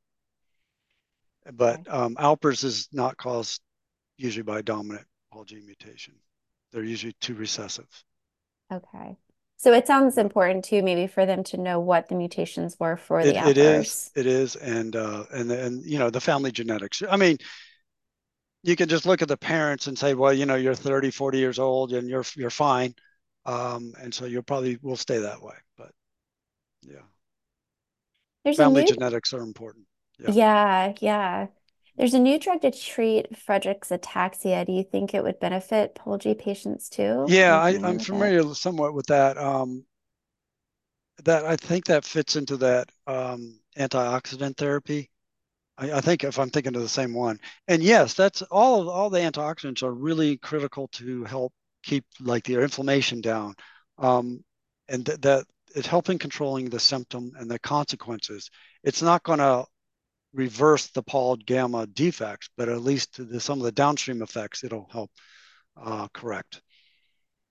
But Okay. um, Alpers is not caused usually by dominant Paul gene mutation. They're usually too recessive. Okay. So it sounds Yeah. important too, maybe for them to know what the mutations were for the It, it is, uppers. it is, and uh, and and you know the family genetics. I mean, you can just look at the parents and say, well, you know, you're thirty, forty years old and you're you're fine. Um, and so you'll probably will stay that way. But yeah, There's a family new, genetics are important. Yeah. yeah, yeah. There's a new drug to treat Friedreich's ataxia. Do you think it would benefit Polgy patients too? Are Yeah, you I, familiar I'm with that? familiar somewhat with that. Um, that I think that fits into that um, antioxidant therapy. I, I think if I'm thinking of the same one, and yes, that's all of all the antioxidants are really critical to help keep like the inflammation down, um, and th- that it's helping controlling the symptom and the consequences. It's not going to reverse the Paul gamma defects, but at least the, some of the downstream effects it'll help uh, correct.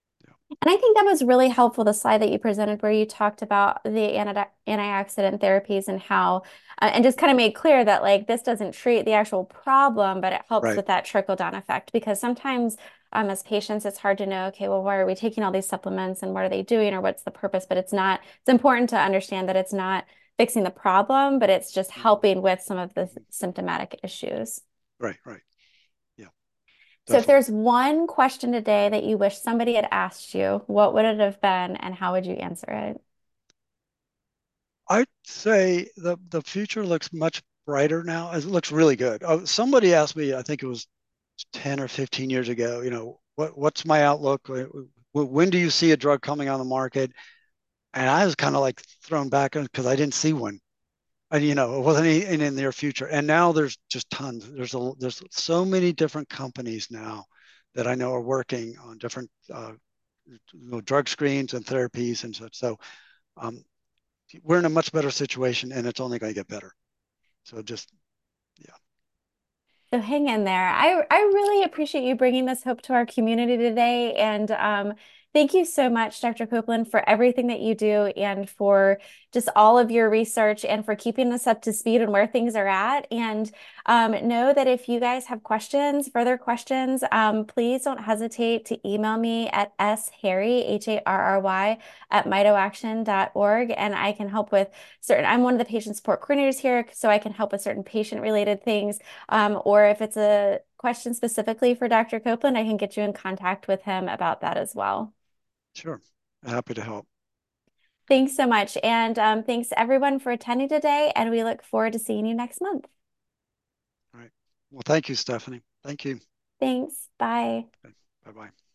And I think that was really helpful, the slide that you presented where you talked about the anti antioxidant therapies and how, uh, and just kind of made clear that like this doesn't treat the actual problem, but it helps Right. with that trickle down effect. Because sometimes um, as patients, it's hard to know, okay, well, why are we taking all these supplements and what are they doing or what's the purpose? But it's not, it's important to understand that it's not fixing the problem, but it's just Mhm. helping with some of the Mhm. symptomatic issues. Right, right. Yeah, So if definitely. there's one question today that you wish somebody had asked you, what would it have been and how would you answer it? I'd say the the future looks much brighter now. It looks really good. Oh, somebody asked me, I think it was ten or fifteen years ago, you know, what what's my outlook? When do you see a drug coming on the market? And I was kind of like thrown back because I didn't see one. And you know, it wasn't in, in the near future. And now there's just tons. There's a there's so many different companies now that I know are working on different uh, you know, drug screens and therapies and such. So um, we're in a much better situation, and it's only going to get better. So just yeah, So hang in there. I I really appreciate you bringing this hope to our community today, and um, thank you so much, doctor Copeland, for everything that you do and for just all of your research and for keeping us up to speed on where things are at. And um, know that if you guys have questions, further questions, um, please don't hesitate to email me at sharry, H A R R Y, at mitoaction dot org, and I can help with certain. I'm one of the patient support coordinators here, so I can help with certain patient related things. Um, or if it's a question specifically for doctor Copeland, I can get you in contact with him about that as well. sure, happy to help. Thanks so much. And um, thanks everyone for attending today. And we look forward to seeing you next month. All right. Well, thank you, Stephanie. Thank you. Thanks. Bye. Bye bye.